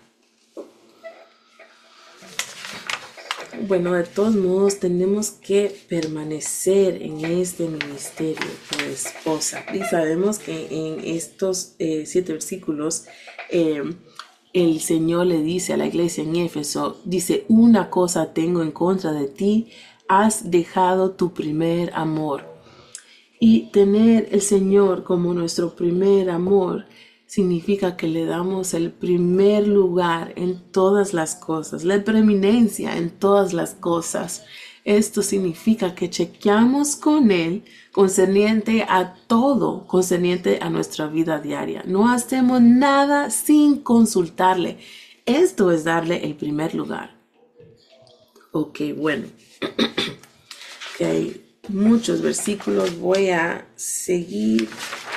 Bueno, de todos modos tenemos que permanecer en este ministerio de esposa. Y sabemos que en estos 7 versículos el Señor le dice a la iglesia en Éfeso, dice, una cosa tengo en contra de ti, has dejado tu primer amor. Y tener el Señor como nuestro primer amor significa que le damos el primer lugar en todas las cosas, la preeminencia en todas las cosas. Esto significa que chequeamos con Él concerniente a todo, concerniente a nuestra vida diaria. No hacemos nada sin consultarle. Esto es darle el primer lugar. Ok, bueno. Hay muchos versículos. Voy a seguir.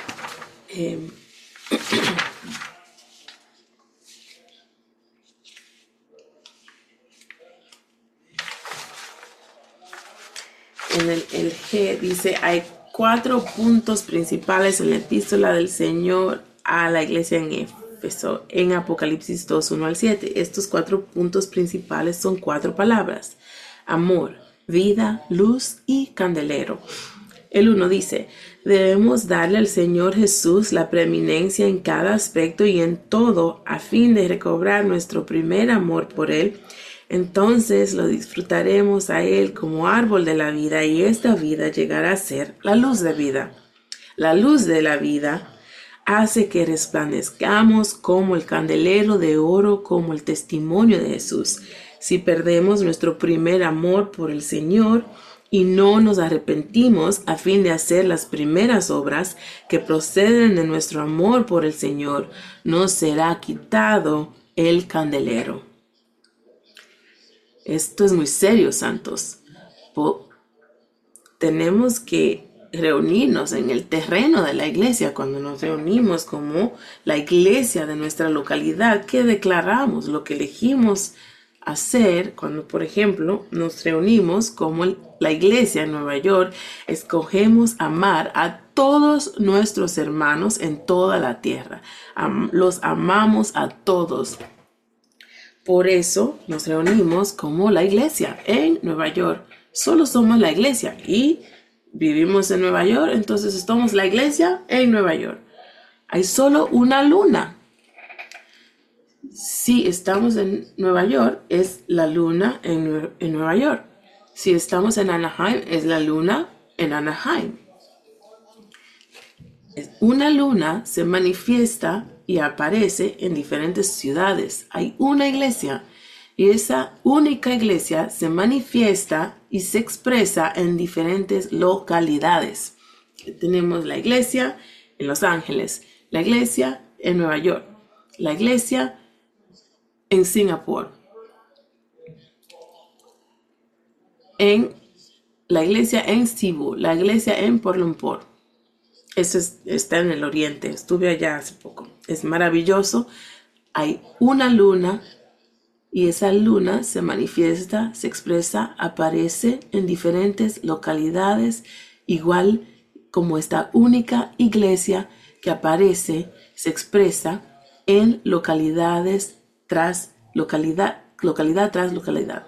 En el G dice, hay 4 puntos principales en la epístola del Señor a la iglesia en Éfeso, en Apocalipsis 2, 1 al 7. Estos 4 puntos principales son 4 palabras: amor, vida, luz y candelero. El 1 dice, debemos darle al Señor Jesús la preeminencia en cada aspecto y en todo, a fin de recobrar nuestro primer amor por Él. Entonces lo disfrutaremos a Él como árbol de la vida, y esta vida llegará a ser la luz de vida. La luz de la vida hace que resplandezcamos como el candelero de oro, como el testimonio de Jesús. Si perdemos nuestro primer amor por el Señor y no nos arrepentimos a fin de hacer las primeras obras que proceden de nuestro amor por el Señor, nos será quitado el candelero. Esto es muy serio, santos. Tenemos que reunirnos en el terreno de la iglesia. Cuando nos reunimos como la iglesia de nuestra localidad, ¿qué declaramos? Lo que elegimos hacer cuando, por ejemplo, nos reunimos como la iglesia en Nueva York, escogemos amar a todos nuestros hermanos en toda la tierra. Los amamos a todos. Por eso nos reunimos como la iglesia en Nueva York. Solo somos la iglesia y vivimos en Nueva York, entonces estamos la iglesia en Nueva York. Hay solo una luna. Si estamos en Nueva York, es la luna en Nueva York. Si estamos en Anaheim, es la luna en Anaheim. Una luna se manifiesta y aparece en diferentes ciudades. Hay una iglesia y esa única iglesia se manifiesta y se expresa en diferentes localidades. Tenemos la iglesia en Los Ángeles, la iglesia en Nueva York, la iglesia en Singapur, la iglesia en Cebu, la iglesia en Kuala Lumpur. Eso está en el oriente. Estuve allá hace poco. Es maravilloso. Hay una luna Y esa luna se manifiesta, se expresa, aparece en diferentes localidades, igual como esta única iglesia que aparece, se expresa en localidades tras localidad, localidad tras localidad.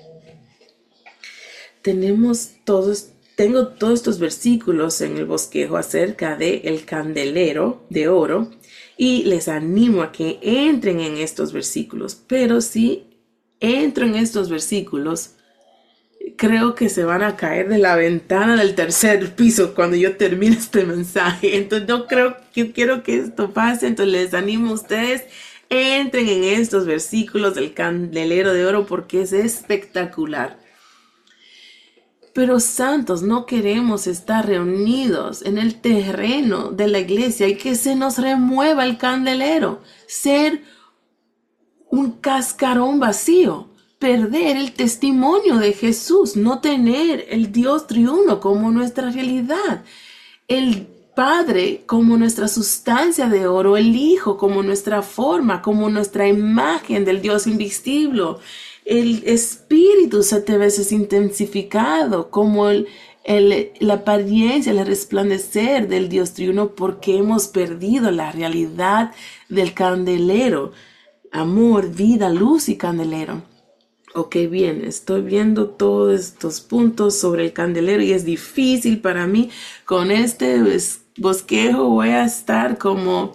Tengo todos estos versículos en el bosquejo acerca de el candelero de oro y les animo a que entren en estos versículos. Pero si entro en estos versículos, creo que se van a caer de la ventana del tercer piso cuando yo termine este mensaje. Entonces no creo que quiero que esto pase. Entonces les animo a ustedes, entren en estos versículos del candelero de oro porque es espectacular. Pero santos, no queremos estar reunidos en el terreno de la iglesia y que se nos remueva el candelero. Ser un cascarón vacío. Perder el testimonio de Jesús. No tener el Dios triuno como nuestra realidad. El Padre como nuestra sustancia de oro. El Hijo como nuestra forma, como nuestra imagen del Dios invisible. El Espíritu 7 veces intensificado como la apariencia, el resplandecer del Dios triuno, porque hemos perdido la realidad del candelero. Amor, vida, luz y candelero. Ok, bien, estoy viendo todos estos puntos sobre el candelero y es difícil para mí. Con este bosquejo voy a estar como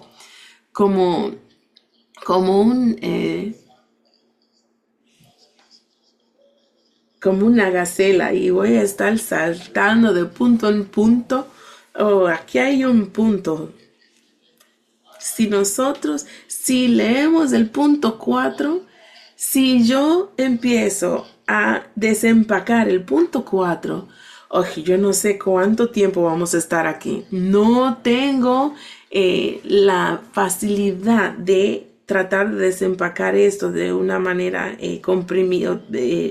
una gacela y voy a estar saltando de punto en punto. Oh, aquí hay un punto. Si leemos el punto 4, si yo empiezo a desempacar el punto 4, yo no sé cuánto tiempo vamos a estar aquí. No tengo la facilidad de tratar de desempacar esto de una manera comprimida,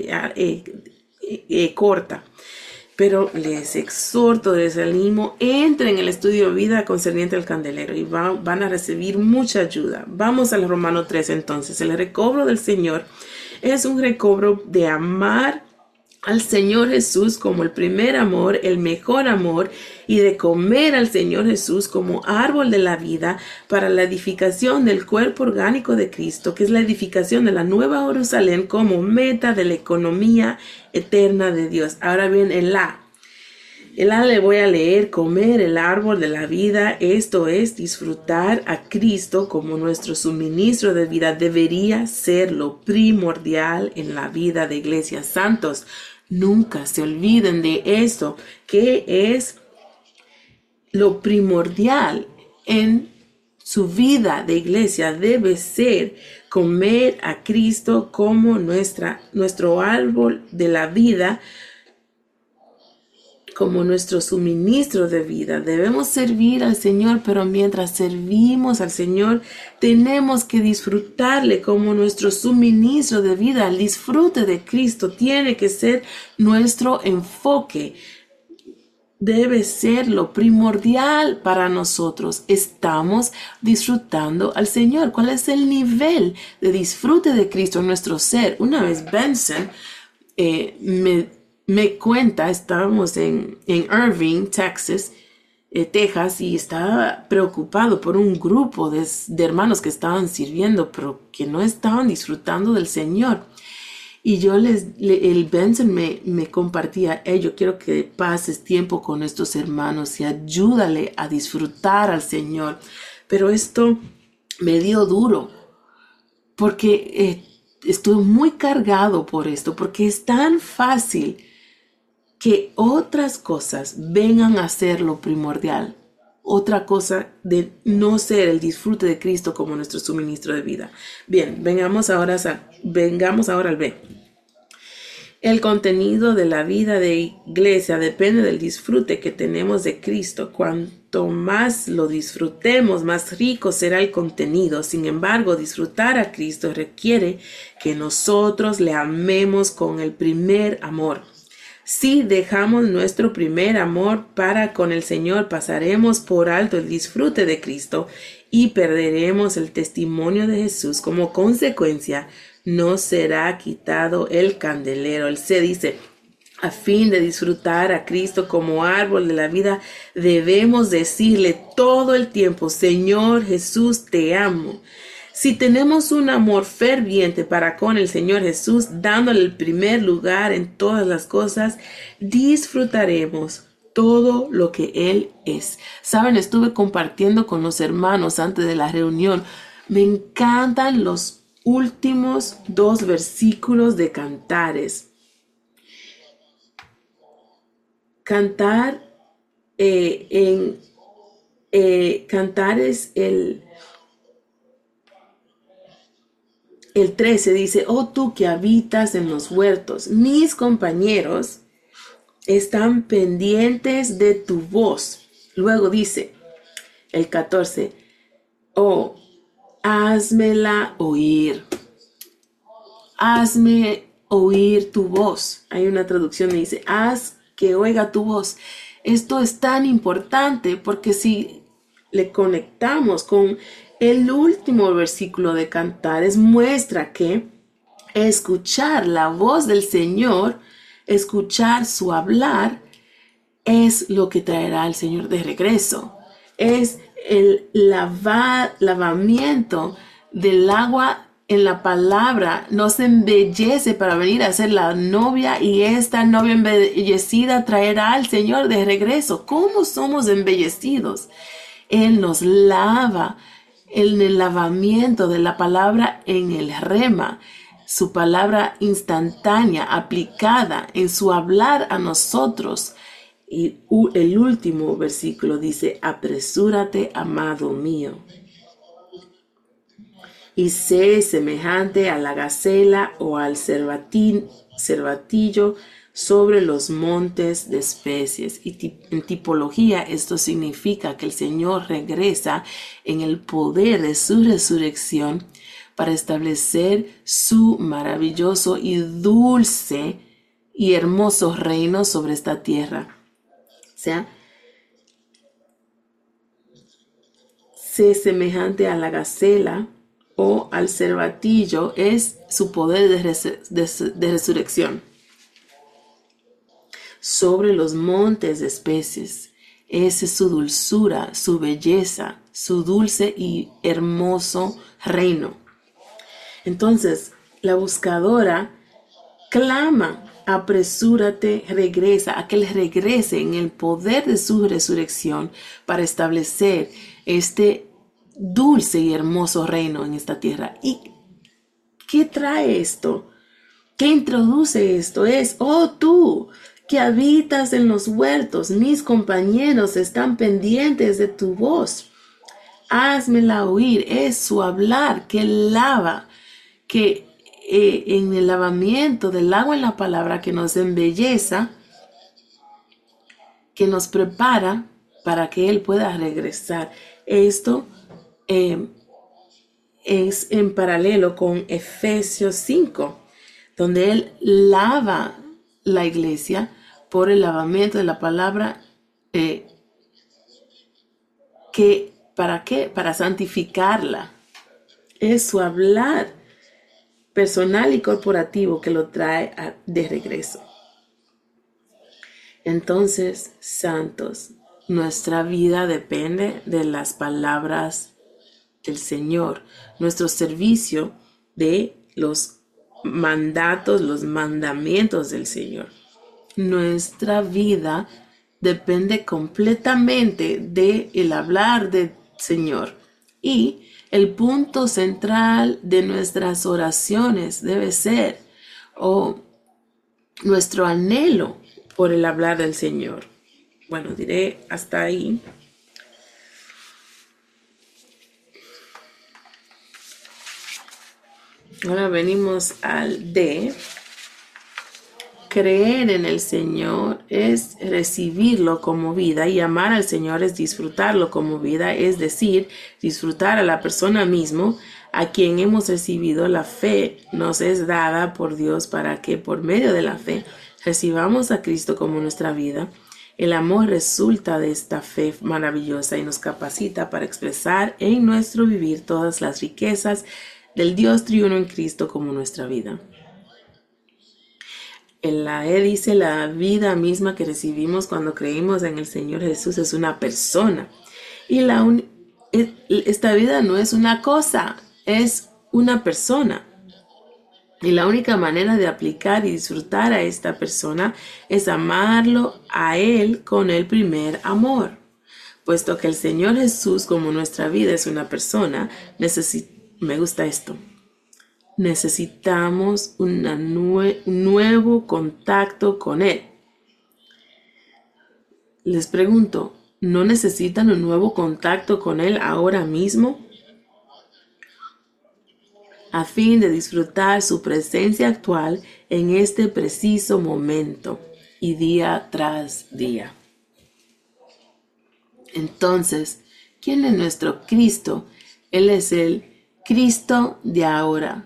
corta. Pero les exhorto, les animo, entren en el estudio vida concerniente al candelero y van a recibir mucha ayuda. Vamos al Romano 3 entonces. El recobro del Señor es un recobro de amar al Señor Jesús como el primer amor, el mejor amor, y de comer al Señor Jesús como árbol de la vida para la edificación del cuerpo orgánico de Cristo, que es la edificación de la Nueva Jerusalén como meta de la economía eterna de Dios. Ahora bien, el A le voy a leer: comer el árbol de la vida, esto es disfrutar a Cristo como nuestro suministro de vida, debería ser lo primordial en la vida de Iglesia. Santos, nunca se olviden de esto, que es lo primordial en su vida de iglesia. Debe ser comer a Cristo como nuestro árbol de la vida, como nuestro suministro de vida. Debemos servir al Señor, pero mientras servimos al Señor, tenemos que disfrutarle como nuestro suministro de vida. El disfrute de Cristo tiene que ser nuestro enfoque. Debe ser lo primordial para nosotros. Estamos disfrutando al Señor. ¿Cuál es el nivel de disfrute de Cristo en nuestro ser? Una vez Benson me cuenta, estábamos en Irving, Texas, y estaba preocupado por un grupo de hermanos que estaban sirviendo, pero que no estaban disfrutando del Señor. Y el Benson me compartía: yo quiero que pases tiempo con estos hermanos y ayúdale a disfrutar al Señor. Pero esto me dio duro, porque estoy muy cargado por esto, porque es tan fácil que otras cosas vengan a ser lo primordial. Otra cosa de no ser el disfrute de Cristo como nuestro suministro de vida. Bien, vengamos ahora al B. El contenido de la vida de iglesia depende del disfrute que tenemos de Cristo. Cuanto más lo disfrutemos, más rico será el contenido. Sin embargo, disfrutar a Cristo requiere que nosotros le amemos con el primer amor. Si dejamos nuestro primer amor para con el Señor, pasaremos por alto el disfrute de Cristo y perderemos el testimonio de Jesús. Como consecuencia, no será quitado el candelero. El C dice, a fin de disfrutar a Cristo como árbol de la vida, debemos decirle todo el tiempo, Señor Jesús, te amo. Si tenemos un amor ferviente para con el Señor Jesús, dándole el primer lugar en todas las cosas, disfrutaremos todo lo que Él es. Saben, estuve compartiendo con los hermanos antes de la reunión. Me encantan los últimos 2 versículos de Cantares. Cantar Cantares el 13 dice, oh tú que habitas en los huertos, mis compañeros están pendientes de tu voz. Luego dice el 14, oh, házmela oír. Hazme oír tu voz. Hay una traducción que dice, haz que oiga tu voz. Esto es tan importante porque si le conectamos con el último versículo de Cantares, muestra que escuchar la voz del Señor, escuchar su hablar, es lo que traerá al Señor de regreso. Es el lavamiento del agua en la palabra. Nos embellece para venir a ser la novia, y esta novia embellecida traerá al Señor de regreso. ¿Cómo somos embellecidos? Él nos lava en el lavamiento de la palabra en el rema, su palabra instantánea, aplicada en su hablar a nosotros. Y el último versículo dice, apresúrate, amado mío, y sé semejante a la gacela o al cervatillo sobre los montes de especies. Y en tipología esto significa que el Señor regresa en el poder de su resurrección para establecer su maravilloso y dulce y hermoso reino sobre esta tierra. O sea, sé semejante a la gacela o al cervatillo es su poder de resurrección sobre los montes de especies. Esa es su dulzura, su belleza, su dulce y hermoso reino. Entonces, la buscadora clama, apresúrate, regresa, a que Él regrese en el poder de su resurrección para establecer este dulce y hermoso reino en esta tierra. ¿Y qué trae esto? ¿Qué introduce esto? Es, oh tú que habitas en los huertos, mis compañeros están pendientes de tu voz. Házmela oír. Es su hablar que lava, que en el lavamiento del agua en la palabra, que nos embelleza, que nos prepara para que Él pueda regresar. Esto es en paralelo con Efesios 5, donde Él lava la iglesia por el lavamiento de la palabra. ¿Para qué? Para santificarla. Es su hablar personal y corporativo que lo trae de regreso. Entonces, santos, nuestra vida depende de las palabras del Señor. Nuestro servicio de los mandatos, los mandamientos del Señor. Nuestra vida depende completamente del hablar del Señor. Y el punto central de nuestras oraciones debe ser nuestro anhelo por el hablar del Señor. Bueno, diré hasta ahí. Ahora venimos al D. Creer en el Señor es recibirlo como vida, y amar al Señor es disfrutarlo como vida, es decir, disfrutar a la persona mismo a quien hemos recibido. La fe nos es dada por Dios para que por medio de la fe recibamos a Cristo como nuestra vida. El amor resulta de esta fe maravillosa y nos capacita para expresar en nuestro vivir todas las riquezas del Dios triuno en Cristo como nuestra vida. En la E dice, la vida misma que recibimos cuando creímos en el Señor Jesús es una persona. Y esta vida no es una cosa, es una persona. Y la única manera de aplicar y disfrutar a esta persona es amarlo a Él con el primer amor. Puesto que el Señor Jesús como nuestra vida es una persona, me gusta esto. Necesitamos un nuevo contacto con Él. Les pregunto, ¿no necesitan un nuevo contacto con Él ahora mismo? A fin de disfrutar su presencia actual en este preciso momento y día tras día. Entonces, ¿quién es nuestro Cristo? Él es el Cristo de ahora.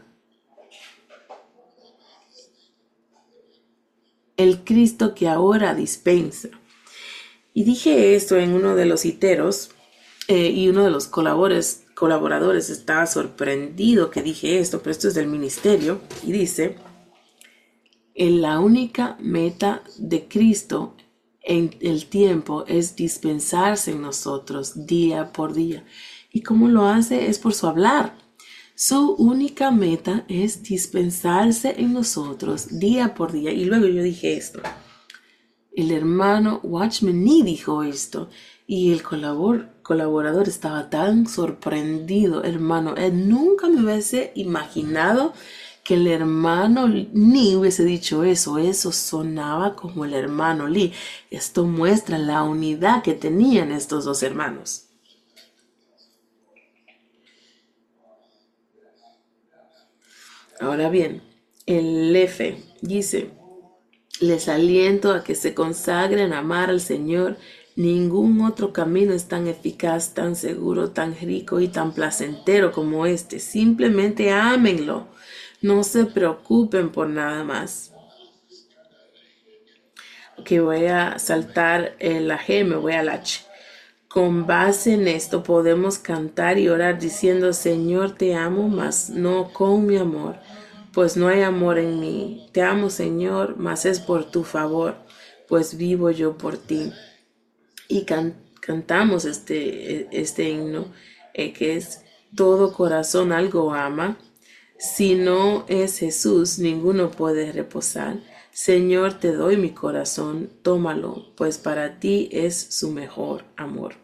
El Cristo que ahora dispensa. Y dije esto en uno de los iteros y uno de los colaboradores estaba sorprendido que dije esto, pero esto es del ministerio y dice, la única meta de Cristo en el tiempo es dispensarse en nosotros día por día. ¿Y cómo lo hace? Es por su hablar. Su única meta es dispensarse en nosotros día por día. Y luego yo dije esto. El hermano Watchman Nee dijo esto. Y el colaborador estaba tan sorprendido. Hermano, él nunca me hubiese imaginado que el hermano Nee hubiese dicho eso. Eso sonaba como el hermano Lee. Esto muestra la unidad que tenían estos dos hermanos. Ahora bien, el F dice, les aliento a que se consagren a amar al Señor. Ningún otro camino es tan eficaz, tan seguro, tan rico y tan placentero como este. Simplemente ámenlo. No se preocupen por nada más. Que voy a saltar la G, me voy al H. Con base en esto podemos cantar y orar diciendo, Señor, te amo, mas no con mi amor, pues no hay amor en mí. Te amo, Señor, mas es por tu favor, pues vivo yo por ti. Y cantamos este himno que es todo corazón algo ama. Si no es Jesús, ninguno puede reposar. Señor, te doy mi corazón, tómalo, pues para ti es su mejor amor.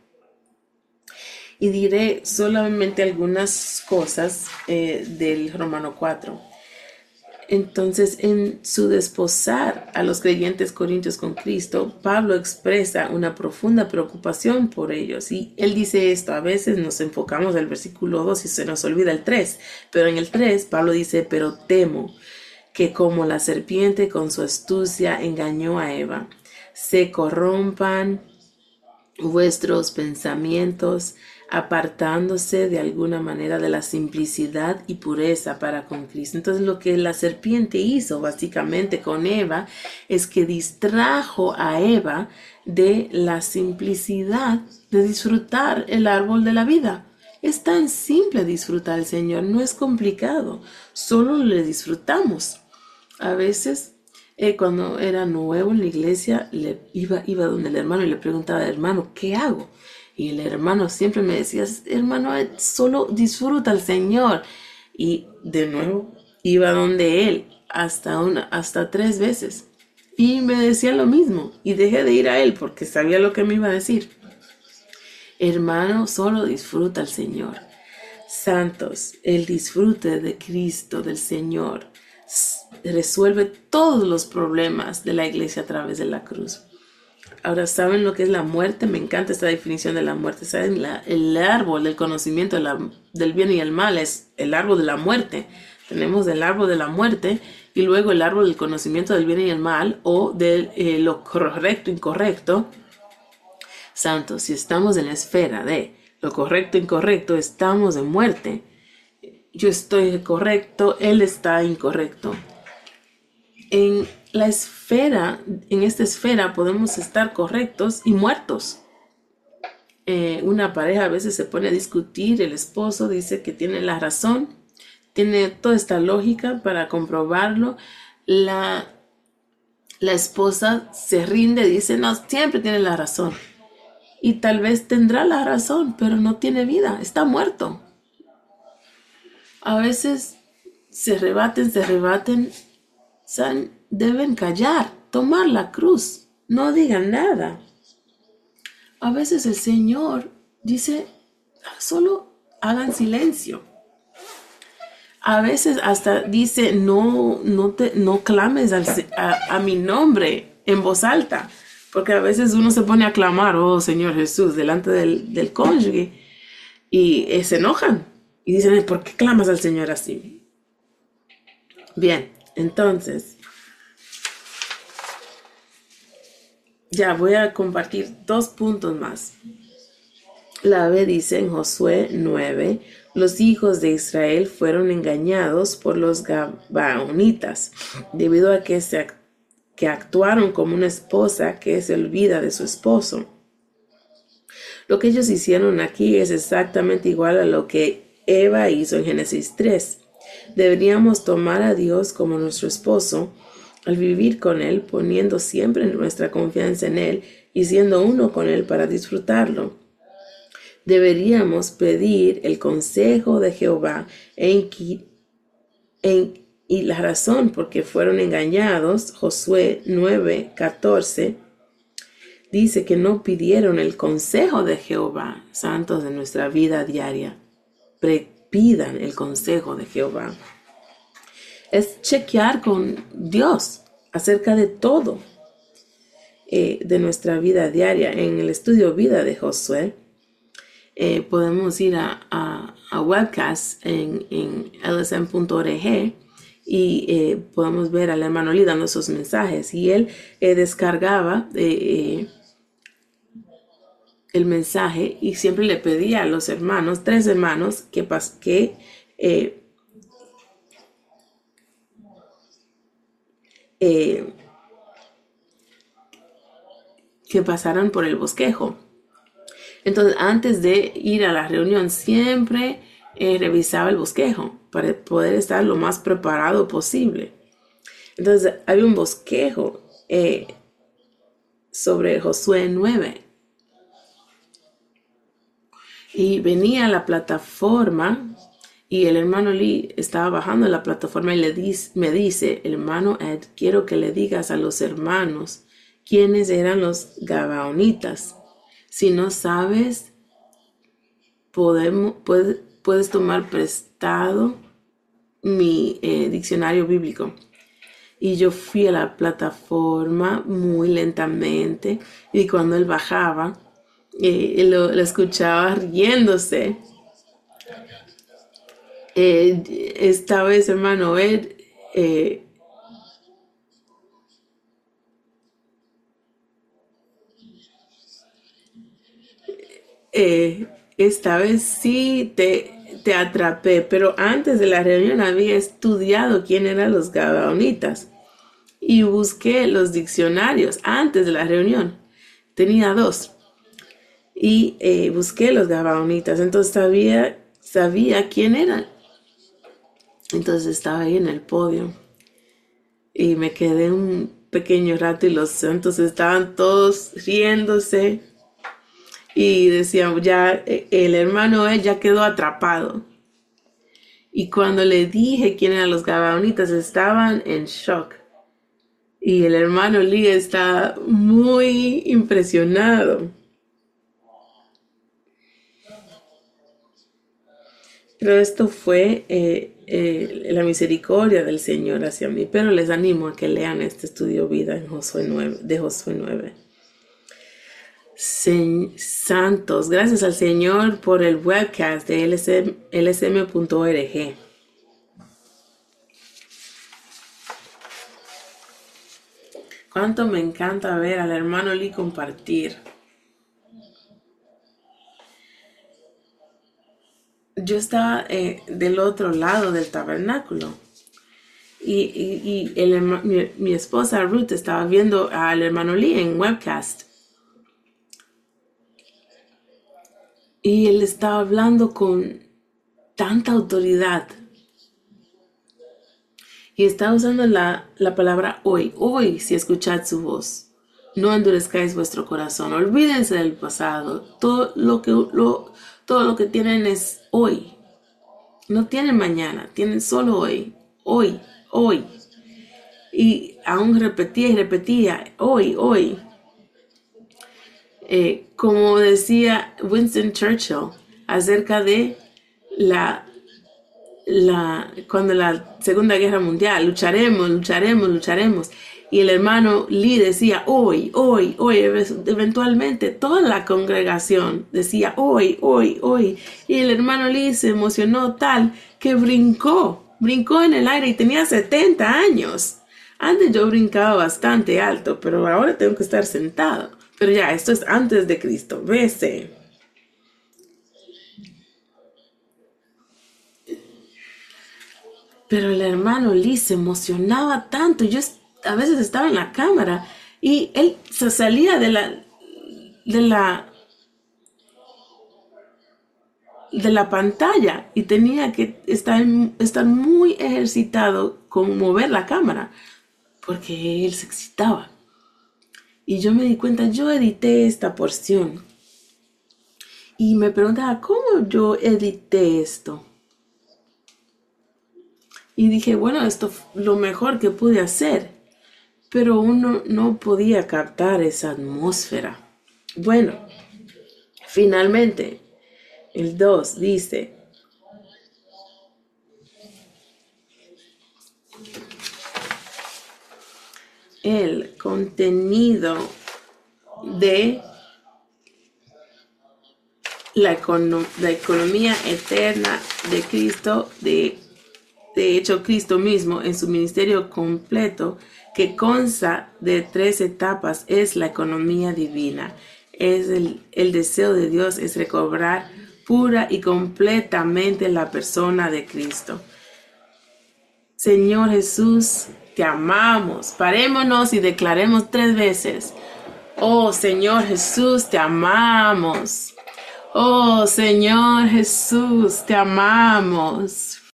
Y diré solamente algunas cosas del Romano 4. Entonces, en su desposar a los creyentes corintios con Cristo, Pablo expresa una profunda preocupación por ellos. Y él dice esto, a veces nos enfocamos en el versículo 2 y se nos olvida el 3. Pero en el 3, Pablo dice, pero temo que como la serpiente con su astucia engañó a Eva, se corrompan vuestros pensamientos, apartándose de alguna manera de la simplicidad y pureza para con Cristo. Entonces lo que la serpiente hizo básicamente con Eva es que distrajo a Eva de la simplicidad de disfrutar el árbol de la vida. Es tan simple disfrutar al Señor, no es complicado, solo le disfrutamos. A veces cuando era nuevo en la iglesia, iba donde el hermano y le preguntaba, hermano, ¿qué hago? Y el hermano siempre me decía, hermano, solo disfruta al Señor. Y de nuevo iba donde él hasta 3 veces. Y me decía lo mismo. Y dejé de ir a él porque sabía lo que me iba a decir. Hermano, solo disfruta al Señor. Santos, el disfrute de Cristo, del Señor, resuelve todos los problemas de la iglesia a través de la cruz. Ahora, ¿saben lo que es la muerte? Me encanta esta definición de la muerte. ¿Saben? El árbol del conocimiento del bien y el mal es el árbol de la muerte. Tenemos el árbol de la muerte y luego el árbol del conocimiento del bien y el mal o de lo correcto e incorrecto. Santos, si estamos en la esfera de lo correcto e incorrecto, estamos en muerte. Yo estoy correcto, él está incorrecto. En esta esfera podemos estar correctos y muertos. Una pareja a veces se pone a discutir, el esposo dice que tiene la razón, tiene toda esta lógica para comprobarlo. La, la esposa se rinde, dice, no, siempre tiene la razón. Y tal vez tendrá la razón, pero no tiene vida, está muerto. A veces se rebaten, deben callar, tomar la cruz, no digan nada. A veces el Señor dice, solo hagan silencio. A veces hasta dice, no clames a mi nombre en voz alta. Porque a veces uno se pone a clamar, oh Señor Jesús, delante del cónyuge. Y se enojan. Y dicen, ¿por qué clamas al Señor así? Bien, entonces, ya voy a compartir 2 puntos más. La B dice en Josué 9, los hijos de Israel fueron engañados por los gabaonitas, debido a que actuaron como una esposa que se olvida de su esposo. Lo que ellos hicieron aquí es exactamente igual a lo que Eva hizo en Génesis 3. Deberíamos tomar a Dios como nuestro esposo al vivir con Él, poniendo siempre nuestra confianza en Él y siendo uno con Él para disfrutarlo. Deberíamos pedir el consejo de Jehová y la razón por qué fueron engañados, Josué 9:14, dice que no pidieron el consejo de Jehová, santos de nuestra vida diaria. Pidan el consejo de Jehová. Es chequear con Dios acerca de todo de nuestra vida diaria. En el estudio vida de Josué, podemos ir a webcast en lsm.org y podemos ver al hermano Lee dando sus mensajes. Y él descargaba el mensaje y siempre le pedía a los hermanos, 3 hermanos, que pasaran por el bosquejo. Entonces, antes de ir a la reunión, siempre revisaba el bosquejo para poder estar lo más preparado posible. Entonces, había un bosquejo sobre Josué 9. Y venía a la plataforma y el hermano Lee estaba bajando la plataforma y me dice, hermano Ed, quiero que le digas a los hermanos quiénes eran los gabaonitas. Si no sabes, puedes tomar prestado mi diccionario bíblico. Y yo fui a la plataforma muy lentamente y cuando él bajaba, lo escuchaba riéndose. Esta vez, hermano Ed, esta vez sí te atrapé, pero antes de la reunión había estudiado quién eran los gabaonitas y busqué los diccionarios antes de la reunión. Tenía 2 y busqué los gabaonitas, entonces sabía quién eran. Entonces estaba ahí en el podio y me quedé un pequeño rato y los santos estaban todos riéndose y decían, ya el hermano ya quedó atrapado. Y cuando le dije quién eran los gabaonitas, estaban en shock. Y el hermano Lee está muy impresionado. Pero esto fue la misericordia del Señor hacia mí. Pero les animo a que lean este estudio vida en Josué 9, de Josué 9. Santos, gracias al Señor por el webcast de lsm.org. Cuánto me encanta ver al hermano Lee compartir. Yo estaba del otro lado del tabernáculo y mi esposa Ruth estaba viendo al hermano Lee en webcast y él estaba hablando con tanta autoridad Y está usando la palabra hoy. Hoy, si escuchad su voz. No endurezcáis vuestro corazón. Olvídense del pasado. Todo lo que tienen es hoy. No tienen mañana. Tienen solo hoy. Hoy. Hoy. Y aún repetía y repetía. Hoy. Hoy. Como decía Winston Churchill acerca de cuando la Segunda Guerra Mundial, lucharemos, lucharemos, lucharemos. Y el hermano Lee decía, hoy, hoy, hoy. Eventualmente toda la congregación decía, hoy, hoy, hoy. Y el hermano Lee se emocionó tal que brincó en el aire y tenía 70 años. Antes yo brincaba bastante alto, pero ahora tengo que estar sentado. Pero ya, esto es antes de Cristo, vese. Pero el hermano Lee se emocionaba tanto. Yo a veces estaba en la cámara y él se salía de la, de la pantalla y tenía que estar muy ejercitado con mover la cámara porque él se excitaba. Y yo me di cuenta, yo edité esta porción y me preguntaba, ¿cómo yo edité esto? Y dije, bueno, esto es lo mejor que pude hacer. Pero uno no podía captar esa atmósfera. Bueno, finalmente, el 2 dice, el contenido de la economía eterna de Cristo, de hecho Cristo mismo en su ministerio completo, que consta de 3 etapas, es la economía divina. Es el deseo de Dios es recobrar pura y completamente la persona de Cristo. Señor Jesús, te amamos. Parémonos y declaremos 3 veces. Oh Señor Jesús, te amamos. Oh Señor Jesús, te amamos.